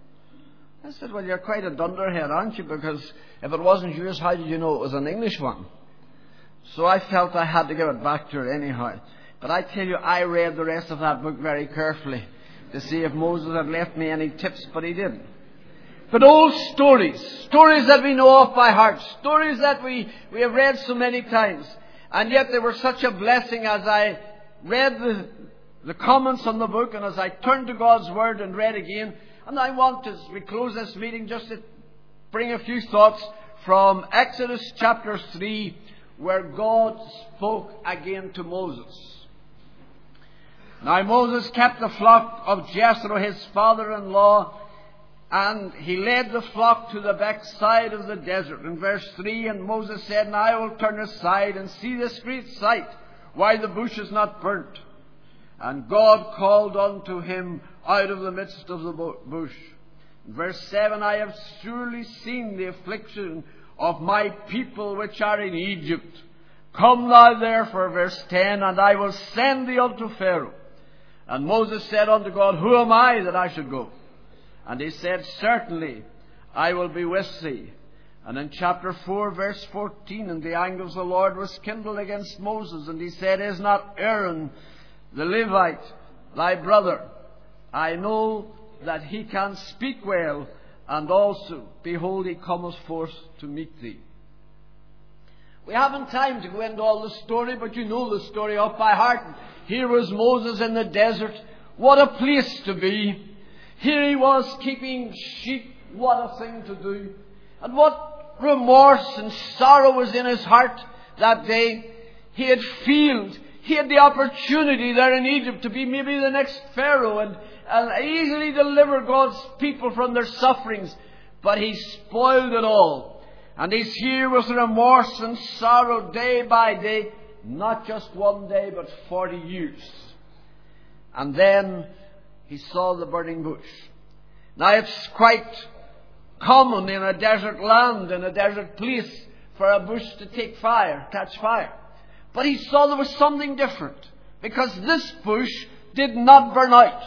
I said, well, you're quite a dunderhead, aren't you? Because if it wasn't yours, how did you know it was an English one? So I felt I had to give it back to her anyhow. But I tell you, I read the rest of that book very carefully to see if Moses had left me any tips, but he didn't. But old stories that we know off by heart, stories that we have read so many times, and yet they were such a blessing as I read the comments on the book and as I turned to God's Word and read again. And I want, as we close this meeting, just to bring a few thoughts from Exodus chapter 3, where God spoke again to Moses. Now Moses kept the flock of Jethro, his father-in-law, and he led the flock to the backside of the desert. In verse 3, and Moses said, and I will turn aside and see this great sight, why the bush is not burnt. And God called unto him out of the midst of the bush. In verse 7, I have surely seen the affliction of my people which are in Egypt. Come thou therefore, verse 10, and I will send thee unto Pharaoh. And Moses said unto God, who am I that I should go? And he said, certainly I will be with thee. And in chapter 4, verse 14, and the anger of the Lord was kindled against Moses, and he said, is not Aaron the Levite thy brother? I know that he can speak well, and also, behold, he cometh forth to meet thee. We haven't time to go into all the story, but you know the story off by heart. Here was Moses in the desert. What a place to be. Here he was keeping sheep. What a thing to do. And what remorse and sorrow was in his heart that day. He had the opportunity there in Egypt to be maybe the next Pharaoh and easily deliver God's people from their sufferings. But he spoiled it all. And he's here with remorse and sorrow day by day. Not just one day, but 40 years. And then he saw the burning bush. Now it's quite common in a desert land, in a desert place, for a bush to catch fire. But he saw there was something different, because this bush did not burn out.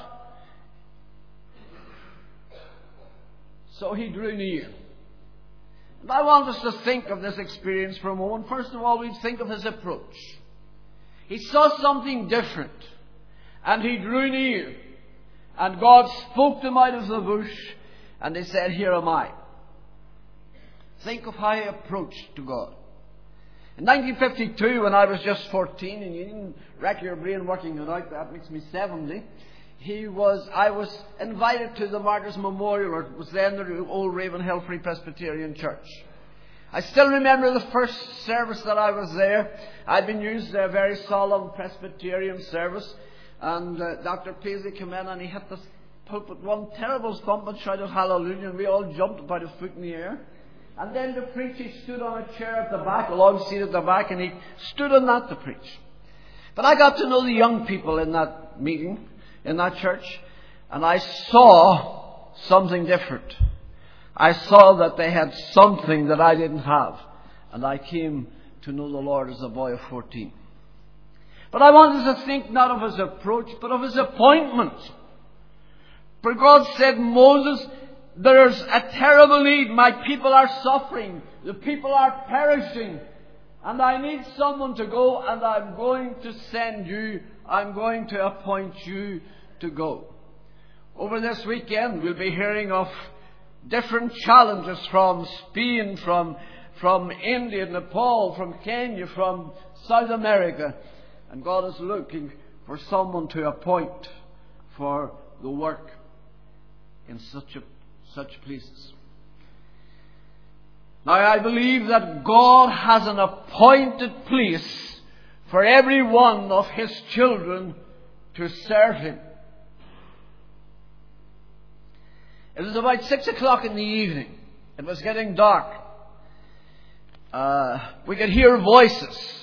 So he drew near. And I want us to think of this experience for a moment. First of all, we think of his approach. He saw something different, and he drew near. And God spoke to him out of the bush, and he said, here am I. Think of how he approached to God. In 1952, when I was just 14, and you didn't rack your brain working it out, that makes me 70, I was invited to the Martyrs Memorial, or it was then the old Ravenhill Free Presbyterian Church. I still remember the first service that I was there. I'd been used to a very solemn Presbyterian service. And Dr. Paisley came in and he hit the pulpit one terrible thump and shouted hallelujah, and we all jumped about a foot in the air. And then the preacher stood on a chair at the back, a long seat at the back, and he stood on that to preach. But I got to know the young people in that meeting, in that church, and I saw something different. I saw that they had something that I didn't have. And I came to know the Lord as a boy of 14. But I want us to think not of his approach, but of his appointment. For God said, Moses, there's a terrible need. My people are suffering. The people are perishing. And I need someone to go, and I'm going to send you. I'm going to appoint you to go. Over this weekend, we'll be hearing of different challenges from Spain, from India, Nepal, from Kenya, from South America. And God is looking for someone to appoint for the work in such places. Now I believe that God has an appointed place for every one of His children to serve Him. It was about 6 o'clock in the evening. It was getting dark. We could hear voices.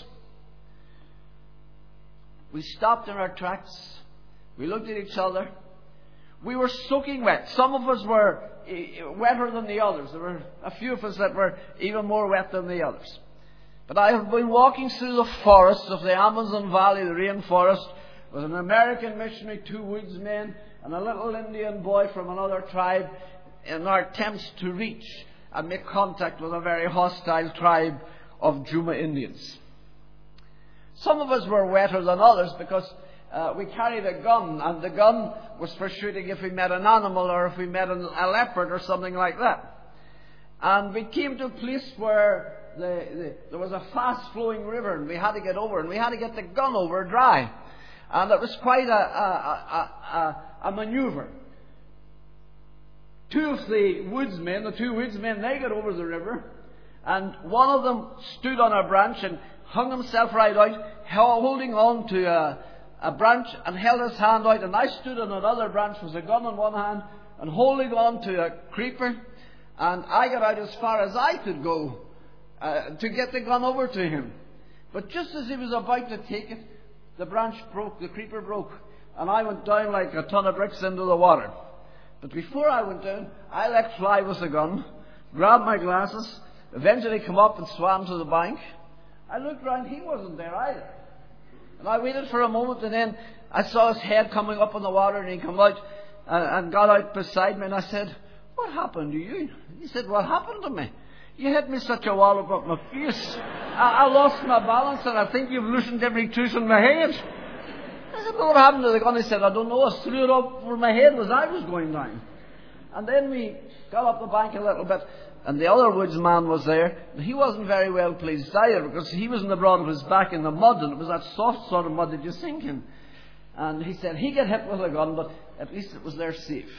We stopped in our tracks. We looked at each other. We were soaking wet. Some of us were wetter than the others. There were a few of us that were even more wet than the others. But I have been walking through the forests of the Amazon Valley, the rainforest, with an American missionary, 2 woodsmen, and a little Indian boy from another tribe in our attempts to reach and make contact with a very hostile tribe of Juma Indians. Some of us were wetter than others because we carried a gun, and the gun was for shooting if we met an animal or if we met a leopard or something like that. And we came to a place where there was a fast-flowing river, and we had to get over, and we had to get the gun over dry. And it was quite a maneuver. The 2 woodsmen, they got over the river, and one of them stood on a branch and hung himself right out, holding on to a branch and held his hand out, and I stood on another branch with a gun in one hand and holding on to a creeper, and I got out as far as I could go to get the gun over to him. But just as he was about to take it, the branch broke, the creeper broke, and I went down like a ton of bricks into the water. But before I went down, I let fly with the gun, grabbed my glasses, eventually come up and swam to the bank. I looked round, he wasn't there either. And I waited for a moment, and then I saw his head coming up in the water, and he came out and got out beside me, and I said, "What happened to you?" He said, "What happened to me? You hit me such a wallop up my face. I lost my balance, and I think you've loosened every tooth in my head." I said, "What happened to the gun?" He said, "I don't know. I threw it up over my head as I was going down." And then we got up the bank a little bit, and the other woodsman was there. And he wasn't very well pleased either, because he was in the broad of his back in the mud, and it was that soft sort of mud that you sink in. And he said he got hit with a gun, but at least it was there safe.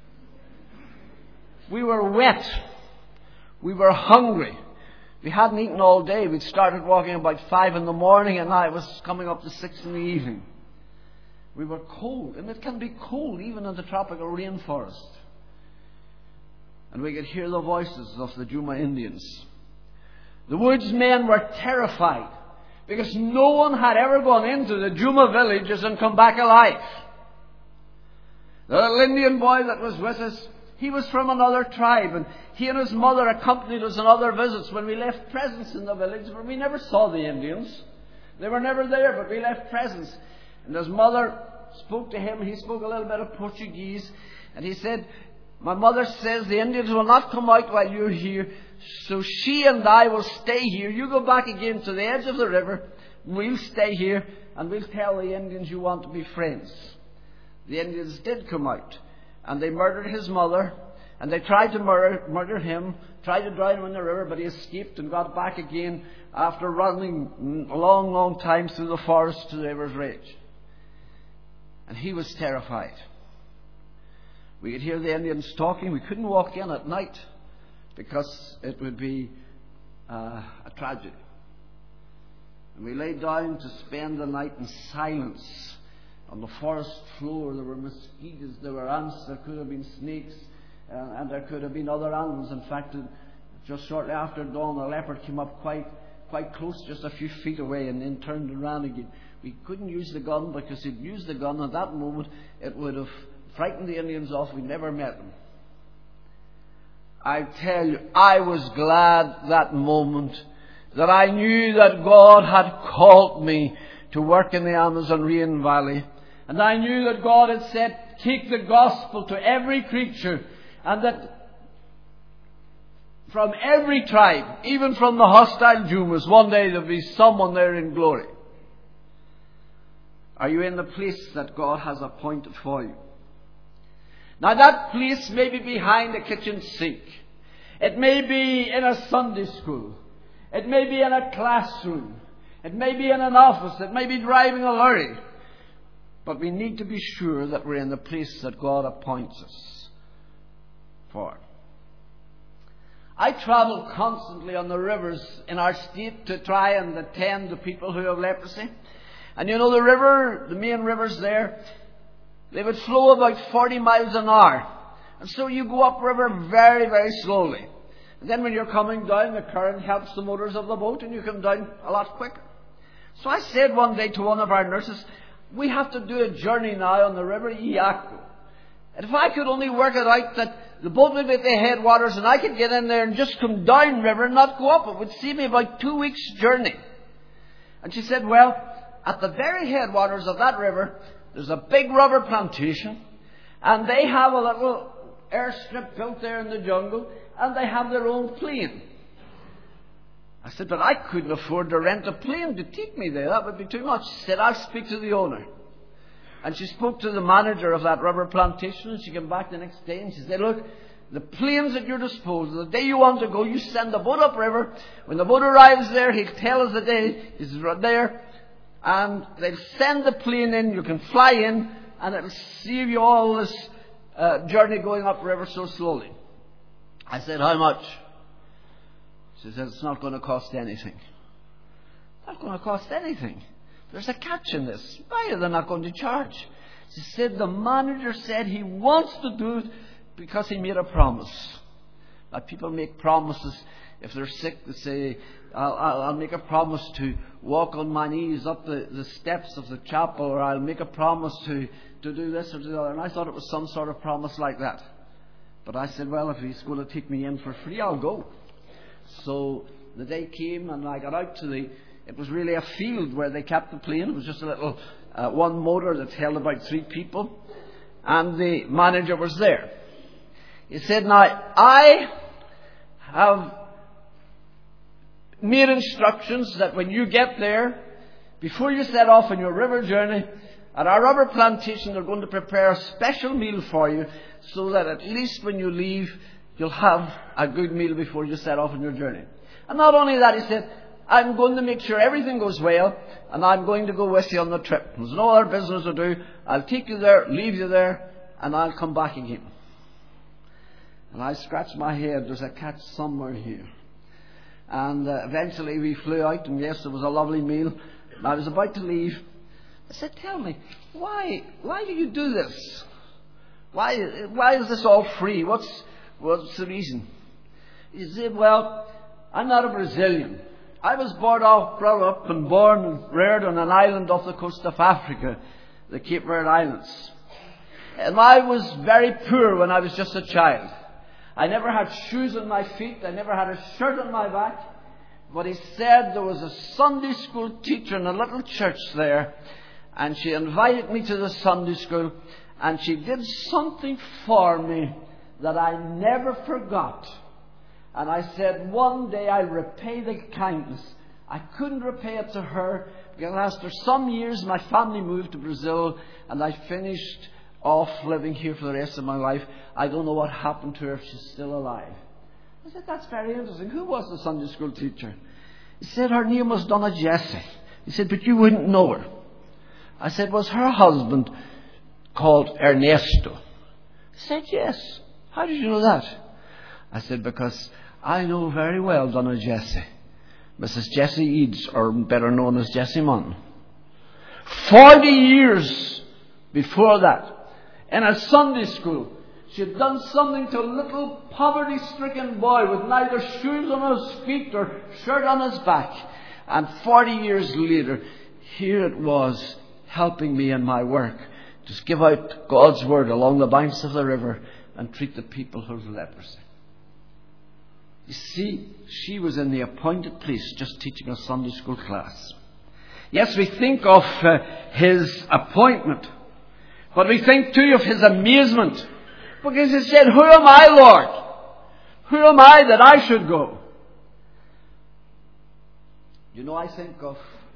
We were wet. We were hungry. We hadn't eaten all day. We'd started walking about 5 in the morning, and now it was coming up to 6 in the evening. We were cold, and it can be cold even in the tropical rainforest. And we could hear the voices of the Juma Indians. The woodsmen were terrified, because no one had ever gone into the Juma villages and come back alive. The little Indian boy that was with us, he was from another tribe, and he and his mother accompanied us on other visits when we left presents in the village, but we never saw the Indians. They were never there, but we left presents. And his mother spoke to him. He spoke a little bit of Portuguese, and he said, "My mother says the Indians will not come out while you're here, so she and I will stay here. You go back again to the edge of the river, and we'll stay here, and we'll tell the Indians you want to be friends." The Indians did come out, and they murdered his mother, and they tried to murder him, tried to drown him in the river, but he escaped and got back again after running a long, long time through the forest to the river's rage. And he was terrified. We could hear the Indians talking. We couldn't walk in at night because it would be a tragedy. And we lay down to spend the night in silence. On the forest floor there were mosquitoes, there were ants, there could have been snakes, and there could have been other animals. In fact, just shortly after dawn, a leopard came up quite close, just a few feet away, and then turned around again. We couldn't use the gun, because if we'd used the gun at that moment, it would have frightened the Indians off. We never met them. I tell you, I was glad that moment that I knew that God had called me to work in the Amazon Rain Valley. And I knew that God had said, take the gospel to every creature, and that from every tribe, even from the hostile Jumas, one day there'll be someone there in glory. Are you in the place that God has appointed for you? Now that place may be behind a kitchen sink. It may be in a Sunday school. It may be in a classroom. It may be in an office. It may be driving a lorry. But we need to be sure that we're in the place that God appoints us for. I travel constantly on the rivers in our state to try and attend to people who have leprosy. And you know, the river, the main rivers there, they would flow about 40 miles an hour. And so you go upriver very, very slowly. And then when you're coming down, the current helps the motors of the boat and you come down a lot quicker. So I said one day to one of our nurses, we have to do a journey now on the River Iaco. And if I could only work it out that the boat would be at the headwaters and I could get in there and just come down river and not go up, it would save me about 2 weeks' journey. And she said, well, at the very headwaters of that river, there's a big rubber plantation, and they have a little airstrip built there in the jungle, and they have their own plane. I said, but I couldn't afford to rent a plane to take me there. That would be too much. She said, I'll speak to the owner. And she spoke to the manager of that rubber plantation, and she came back the next day and she said, look, the plane's at your disposal. The day you want to go, you send the boat upriver. When the boat arrives there, he'll tell us the day. He's right there. And they'll send the plane in. You can fly in, and it'll save you all this journey going upriver so slowly. I said, how much? She said, it's not going to cost anything. Not going to cost anything. There's a catch in this. Why are they not going to charge? She said, the manager said he wants to do it because he made a promise. Now, people make promises. If they're sick, they say, I'll make a promise to walk on my knees up the steps of the chapel, or I'll make a promise to do this or do that. And I thought it was some sort of promise like that. But I said, well, if he's going to take me in for free, I'll go. So the day came and I got out to it was really a field where they kept the plane. It was just a little one motor that held about 3 people. And the manager was there. He said, now, I have made instructions that when you get there, before you set off on your river journey, at our rubber plantation, they're going to prepare a special meal for you so that at least when you leave, you'll have a good meal before you set off on your journey. And not only that, he said, I'm going to make sure everything goes well, and I'm going to go with you on the trip. There's no other business to do. I'll take you there, leave you there, and I'll come back again. And I scratched my head. There's a catch somewhere here. And eventually we flew out, and yes, it was a lovely meal. And I was about to leave. I said, tell me, why do you do this? Why is this all free? What's the reason? He said, well, I'm not a Brazilian. I was brought up and born and reared on an island off the coast of Africa, the Cape Verde Islands. And I was very poor when I was just a child. I never had shoes on my feet. I never had a shirt on my back. But he said there was a Sunday school teacher in a little church there, and she invited me to the Sunday school, and she did something for me that I never forgot. And I said, one day I'll repay the kindness. I couldn't repay it to her because after some years my family moved to Brazil and I finished off living here for the rest of my life. I don't know what happened to her, if she's still alive. I said, that's very interesting. Who was the Sunday school teacher? He said, her name was Donna Jessie. He said, but you wouldn't know her. I said, was her husband called Ernesto? He said, yes. How did you know that? I said, because I know very well Donna Jessie, Mrs. Jessie Eads, or better known as Jessie Munn. 40 years before that, in a Sunday school, she had done something to a little poverty-stricken boy with neither shoes on his feet or shirt on his back. And 40 years later, here it was, helping me in my work to give out God's word along the banks of the river and treat the people who have leprosy. You see, she was in the appointed place just teaching a Sunday school class. Yes, we think of his appointment, but we think too of his amazement. Because he said, who am I, Lord? Who am I that I should go? You know, I think of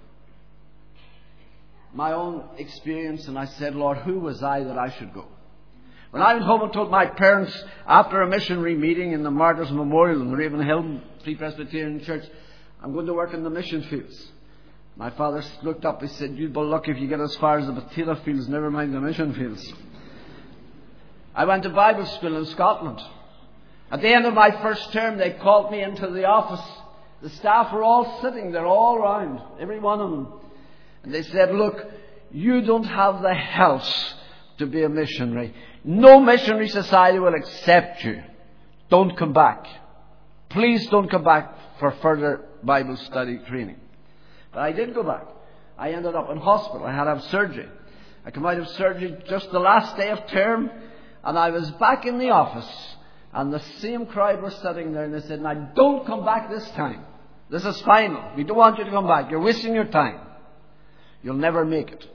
my own experience, and I said, Lord, who was I that I should go? When I went home and told my parents after a missionary meeting in the Martyrs Memorial in Ravenhill Free Presbyterian Church, I'm going to work in the mission fields. My father looked up, he said, you'd be lucky if you get as far as the potato fields, never mind the mission fields. I went to Bible school in Scotland. At the end of my first term, they called me into the office. The staff were all sitting there, all round, every one of them. And they said, look, you don't have the health to be a missionary. No missionary society will accept you. Don't come back. Please don't come back for further Bible study training. But I did go back. I ended up in hospital. I had to have surgery. I came out of surgery just the last day of term, and I was back in the office, and the same crowd were sitting there, and they said, "Now don't come back this time. This is final. We don't want you to come back. You're wasting your time. You'll never make it."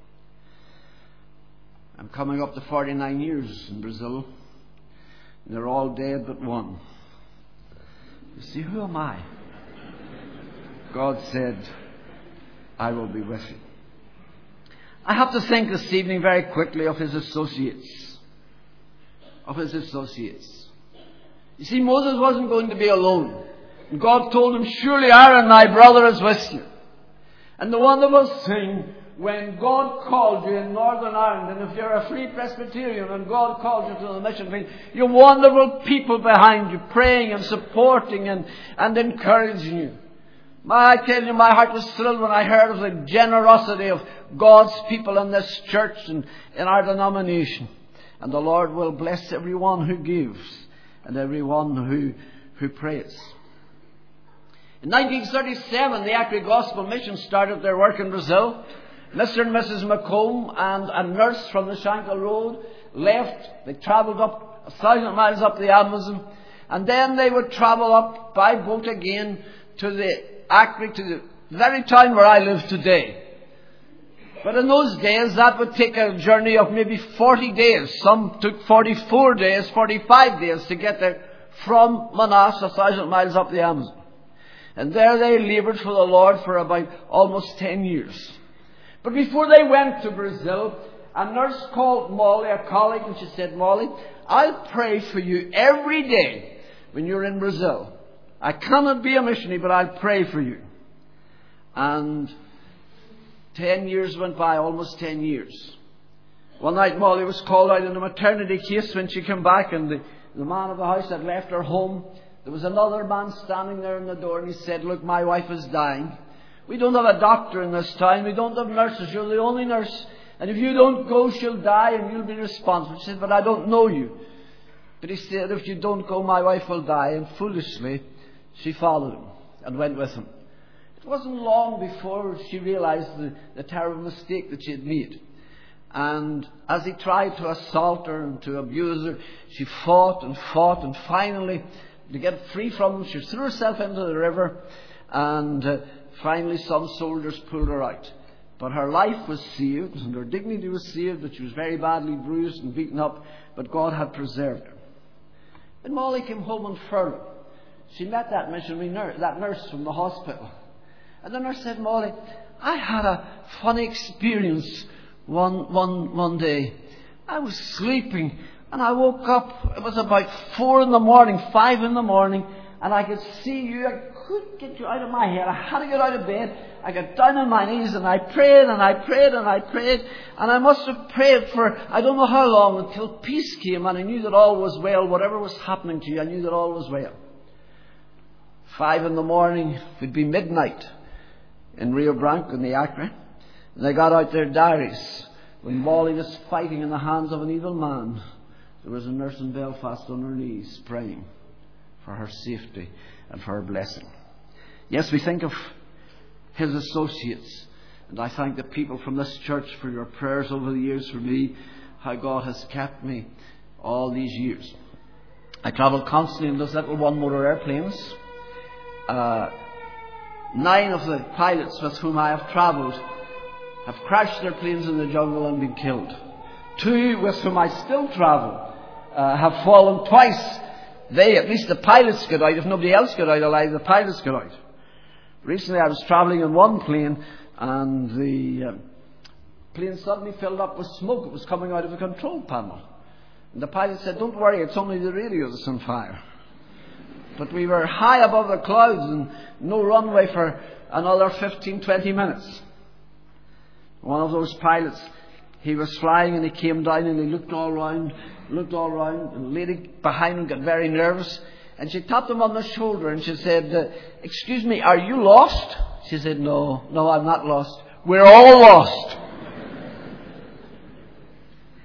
I'm coming up to 49 years in Brazil. And they're all dead but one. You see, who am I? God said, "I will be with you." I have to think this evening very quickly of his associates. Of his associates. You see, Moses wasn't going to be alone. And God told him, "Surely Aaron, thy brother, is with you." And the wonderful thing, when God called you in Northern Ireland, and if you're a Free Presbyterian and God called you to the mission field, you have wonderful people behind you, praying and supporting and encouraging you. I tell you, my heart was thrilled when I heard of the generosity of God's people in this church and in our denomination. And the Lord will bless everyone who gives and everyone who prays. In 1937, the Acre Gospel Mission started their work in Brazil. Mr. and Mrs. McComb and a nurse from the Shankill Road left. They travelled up 1,000 miles up the Amazon, and then they would travel up by boat again to the Acre, to the very town where I live today. But in those days, that would take a journey of maybe 40 days. Some took 44 days, 45 days to get there from Manaus, 1,000 miles up the Amazon. And there they laboured for the Lord for about almost 10 years. But before they went to Brazil, a nurse called Molly, a colleague, and she said, "Molly, I'll pray for you every day when you're in Brazil. I cannot be a missionary, but I'll pray for you." And 10 years went by, almost 10 years. One night Molly was called out in a maternity case when she came back, and the man of the house had left her home. There was another man standing there in the door, and he said, "Look, my wife is dying. We don't have a doctor in this town. We don't have nurses. You're the only nurse. And if you don't go, she'll die and you'll be responsible." She said, "But I don't know you." But he said, "If you don't go, my wife will die." And foolishly, she followed him and went with him. It wasn't long before she realized the terrible mistake that she had made. And as he tried to assault her and to abuse her, she fought and fought. And finally, to get free from him, she threw herself into the river. And finally, some soldiers pulled her out. But her life was saved, and her dignity was saved, but she was very badly bruised and beaten up, but God had preserved her. When Molly came home on furlough, she met that missionary nurse, that nurse from the hospital. And the nurse said, "Molly, I had a funny experience one day. I was sleeping, and I woke up. It was about 4 in the morning, 5 in the morning, and I could see you. I couldn't get you out of my head. I had to get out of bed. I got down on my knees and I prayed and I prayed and I prayed. And I must have prayed for I don't know how long until peace came, and I knew that all was well. Whatever was happening to you, I knew that all was well." 5 in the morning, it would be midnight in Rio Branco in the Acre. And they got out their diaries. When Molly was fighting in the hands of an evil man, there was a nurse in Belfast on her knees praying for her safety and for her blessing. Yes, we think of his associates, and I thank the people from this church for your prayers over the years for me, how God has kept me all these years. I travel constantly in those little one-motor airplanes. 9 of the pilots with whom I have travelled have crashed their planes in the jungle and been killed. 2 with whom I still travel have fallen twice. At least the pilots got out. If nobody else got out alive, the pilots got out. Recently I was travelling in one plane, and the plane suddenly filled up with smoke. It was coming out of the control panel. And the pilot said, "Don't worry, it's only the radio that's on fire." But we were high above the clouds and no runway for another 15-20 minutes. One of those pilots, he was flying and he came down and he looked all round, and the lady behind him got very nervous, and she tapped him on the shoulder and she said, "Excuse me, are you lost?" She said, No, I'm not lost. We're all lost."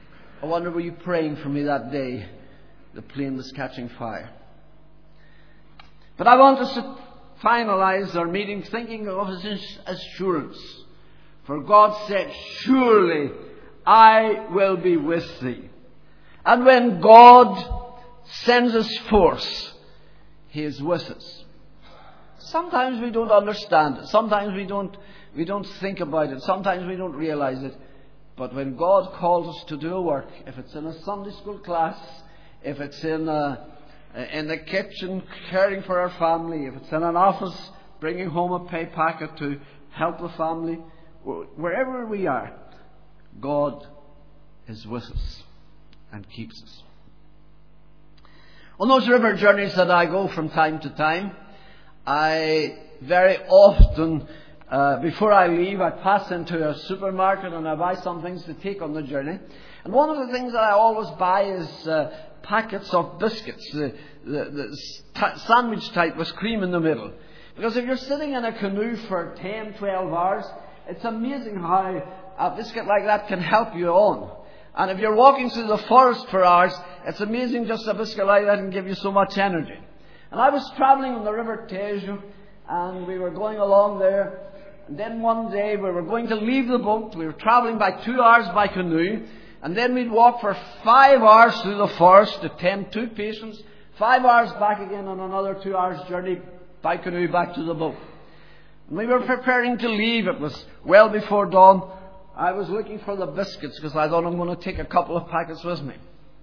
wonder, were you praying for me that day the plane was catching fire? But I want us to finalize our meeting thinking of His assurance. For God said, surely I will be with thee. And when God sends us forth, He is with us. Sometimes we don't understand it. Sometimes we don't think about it. Sometimes we don't realize it. But when God calls us to do a work, if it's in a Sunday school class, if it's in the kitchen caring for our family, if it's in an office bringing home a pay packet to help the family, wherever we are, God is with us and keeps us. On those river journeys that I go from time to time, I very often, before I leave, I pass into a supermarket and I buy some things to take on the journey. And one of the things that I always buy is packets of biscuits, the sandwich type with cream in the middle. Because if you're sitting in a canoe for 10, 12 hours, it's amazing how a biscuit like that can help you on. And if you're walking through the forest for hours, it's amazing just a biscuit like that can give you so much energy. And I was travelling on the River Tejo, and we were going along there. And then one day we were going to leave the boat. We were travelling by 2 hours by canoe. And then we'd walk for 5 hours through the forest to tend 2 patients. 5 hours back again on another 2 hours journey by canoe back to the boat. And we were preparing to leave. It was well before dawn. I was looking for the biscuits because I thought I'm going to take a couple of packets with me.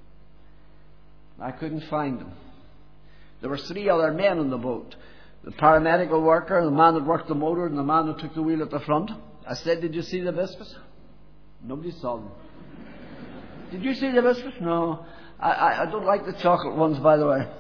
I couldn't find them. There were 3 other men on the boat. The paramedical worker, the man that worked the motor, and the man that took the wheel at the front. I said, did you see the biscuits? Nobody saw them. Did you see the biscuits? No. I don't like the chocolate ones, by the way.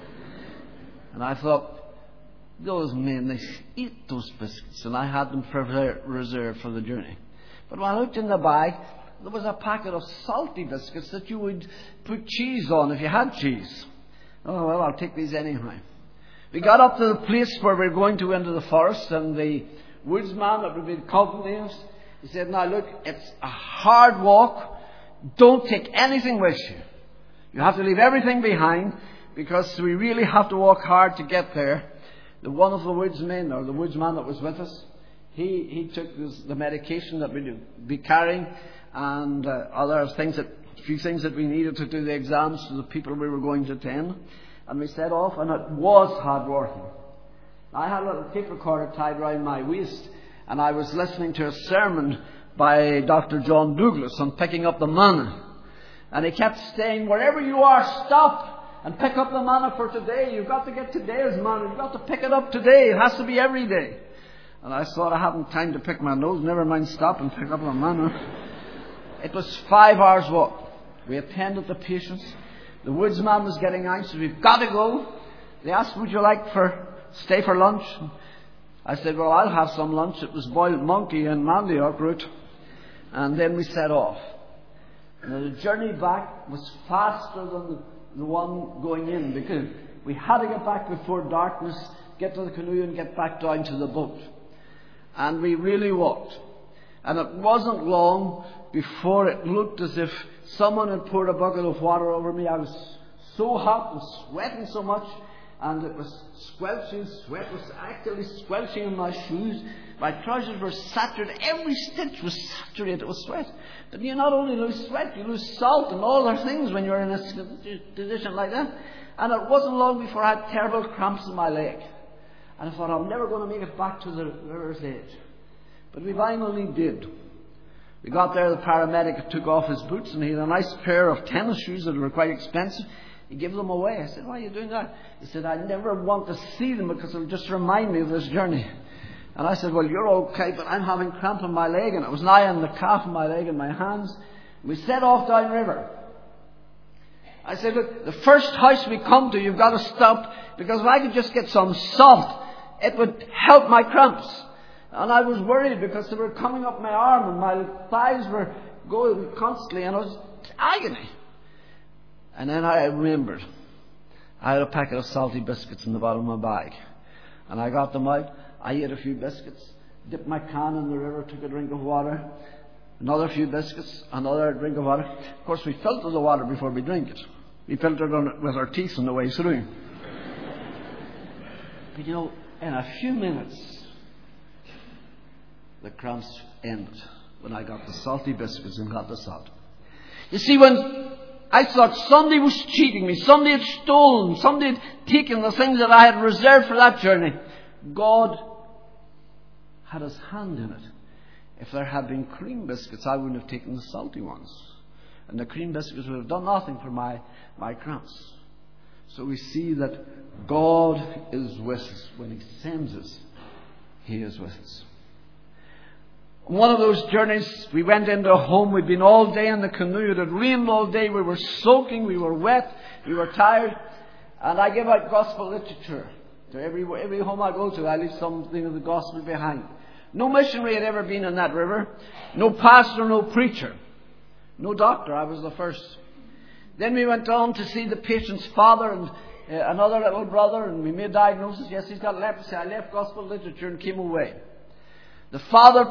And I thought, those men, they eat those biscuits. And I had them reserved for the journey. But when I looked in the bag, there was a packet of salty biscuits that you would put cheese on if you had cheese. Oh, well, I'll take these anyhow. We got up to the place where we were going to enter the forest, and the woodsman that would be accompanying us, he said, now look, it's a hard walk. Don't take anything with you. You have to leave everything behind, because we really have to walk hard to get there. One of the woodsmen, or the woodsman that was with us, he took the medication that we'd be carrying, and other things a few things that we needed to do the exams to the people we were going to attend. And we set off, and it was hard working. I had a little tape recorder tied around my waist, and I was listening to a sermon by Dr. John Douglas on picking up the manna. And he kept saying, wherever you are, stop and pick up the manna for today. You've got to get today's manna. You've got to pick it up today. It has to be every day. And I thought, I haven't time to pick my nose. Never mind stop and pick up the manna. It was 5 hours walk. We attended the patients. The woodsman was getting anxious. We've got to go. They asked, would you like stay for lunch? I said, well, I'll have some lunch. It was boiled monkey and mandioc root. And then we set off. And the journey back was faster than the one going in, because we had to get back before darkness, get to the canoe and get back down to the boat. And we really walked. And it wasn't long before it looked as if someone had poured a bucket of water over me. I was so hot and sweating so much, and it was squelching. Sweat was actually squelching in my shoes. My trousers were saturated. Every stitch was saturated with sweat. But you not only lose sweat, you lose salt and all other things when you're in a position like that. And it wasn't long before I had terrible cramps in my leg. And I thought, I'm never going to make it back to the river's edge. But we finally did. We got there, the paramedic took off his boots, and he had a nice pair of tennis shoes that were quite expensive. He gave them away. I said, why are you doing that? He said, I never want to see them because it'll just remind me of this journey. And I said, well, you're okay, but I'm having cramp in my leg, and it was nigh on the calf of my leg and my hands. We set off downriver. I said, look, the first house we come to, you've got to stop, because if I could just get some salt, it would help my cramps. And I was worried because they were coming up my arm, and my thighs were going constantly, and it was agony. And then I remembered I had a packet of salty biscuits in the bottom of my bag. And I got them out. I ate a few biscuits, dipped my can in the river, took a drink of water, another few biscuits, another drink of water. Of course, we filter the water before we drink it. We filter it with our teeth on the way through. But you know, in a few minutes, the cramps ended when I got the salty biscuits and got the salt. You see, when I thought somebody was cheating me, somebody had stolen, somebody had taken the things that I had reserved for that journey, God had His hand in it. If there had been cream biscuits, I wouldn't have taken the salty ones. And the cream biscuits would have done nothing for my cramps. So we see that God is with us. When He sends us, He is with us. On one of those journeys, we went into a home. We'd been all day in the canoe. It had rained all day. We were soaking. We were wet. We were tired. And I give out gospel literature. To every home I go to, I leave something of the gospel behind. No missionary had ever been in that river. No pastor, no preacher. No doctor. I was the first. Then we went on to see the patient's father and another little brother. And we made diagnosis. Yes, he's got leprosy. I left gospel literature and came away. The father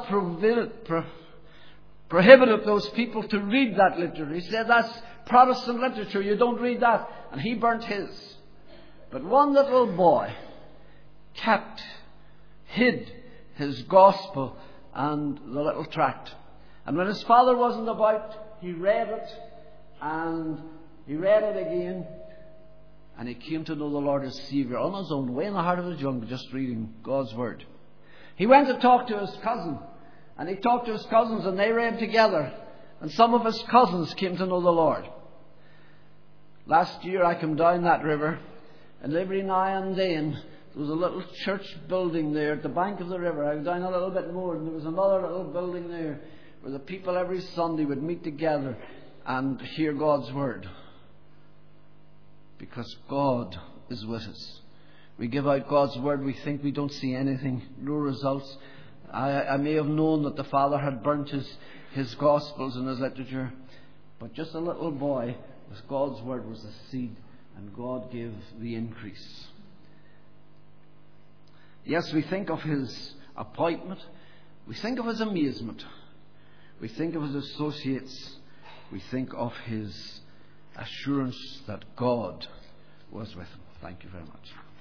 prohibited those people to read that literature. He said, that's Protestant literature, you don't read that. And he burnt his. But one little boy hid his gospel and the little tract. And when his father wasn't about, he read it, and he read it again, and he came to know the Lord as Saviour on his own, way in the heart of the jungle, just reading God's Word. He went to talk to his cousin, and he talked to his cousins, and they read together, and some of his cousins came to know the Lord. Last year I came down that river, and every now and then there was a little church building there at the bank of the river. I was down a little bit more, and there was another little building there where the people every Sunday would meet together and hear God's Word. Because God is with us. We give out God's Word, we think we don't see anything, no results. I may have known that the Father had burnt his Gospels and his literature, but just a little boy with God's Word was a seed, and God gave the increase. Yes, we think of His appointment, we think of His amazement, we think of His associates, we think of His assurance that God was with Him. Thank you very much.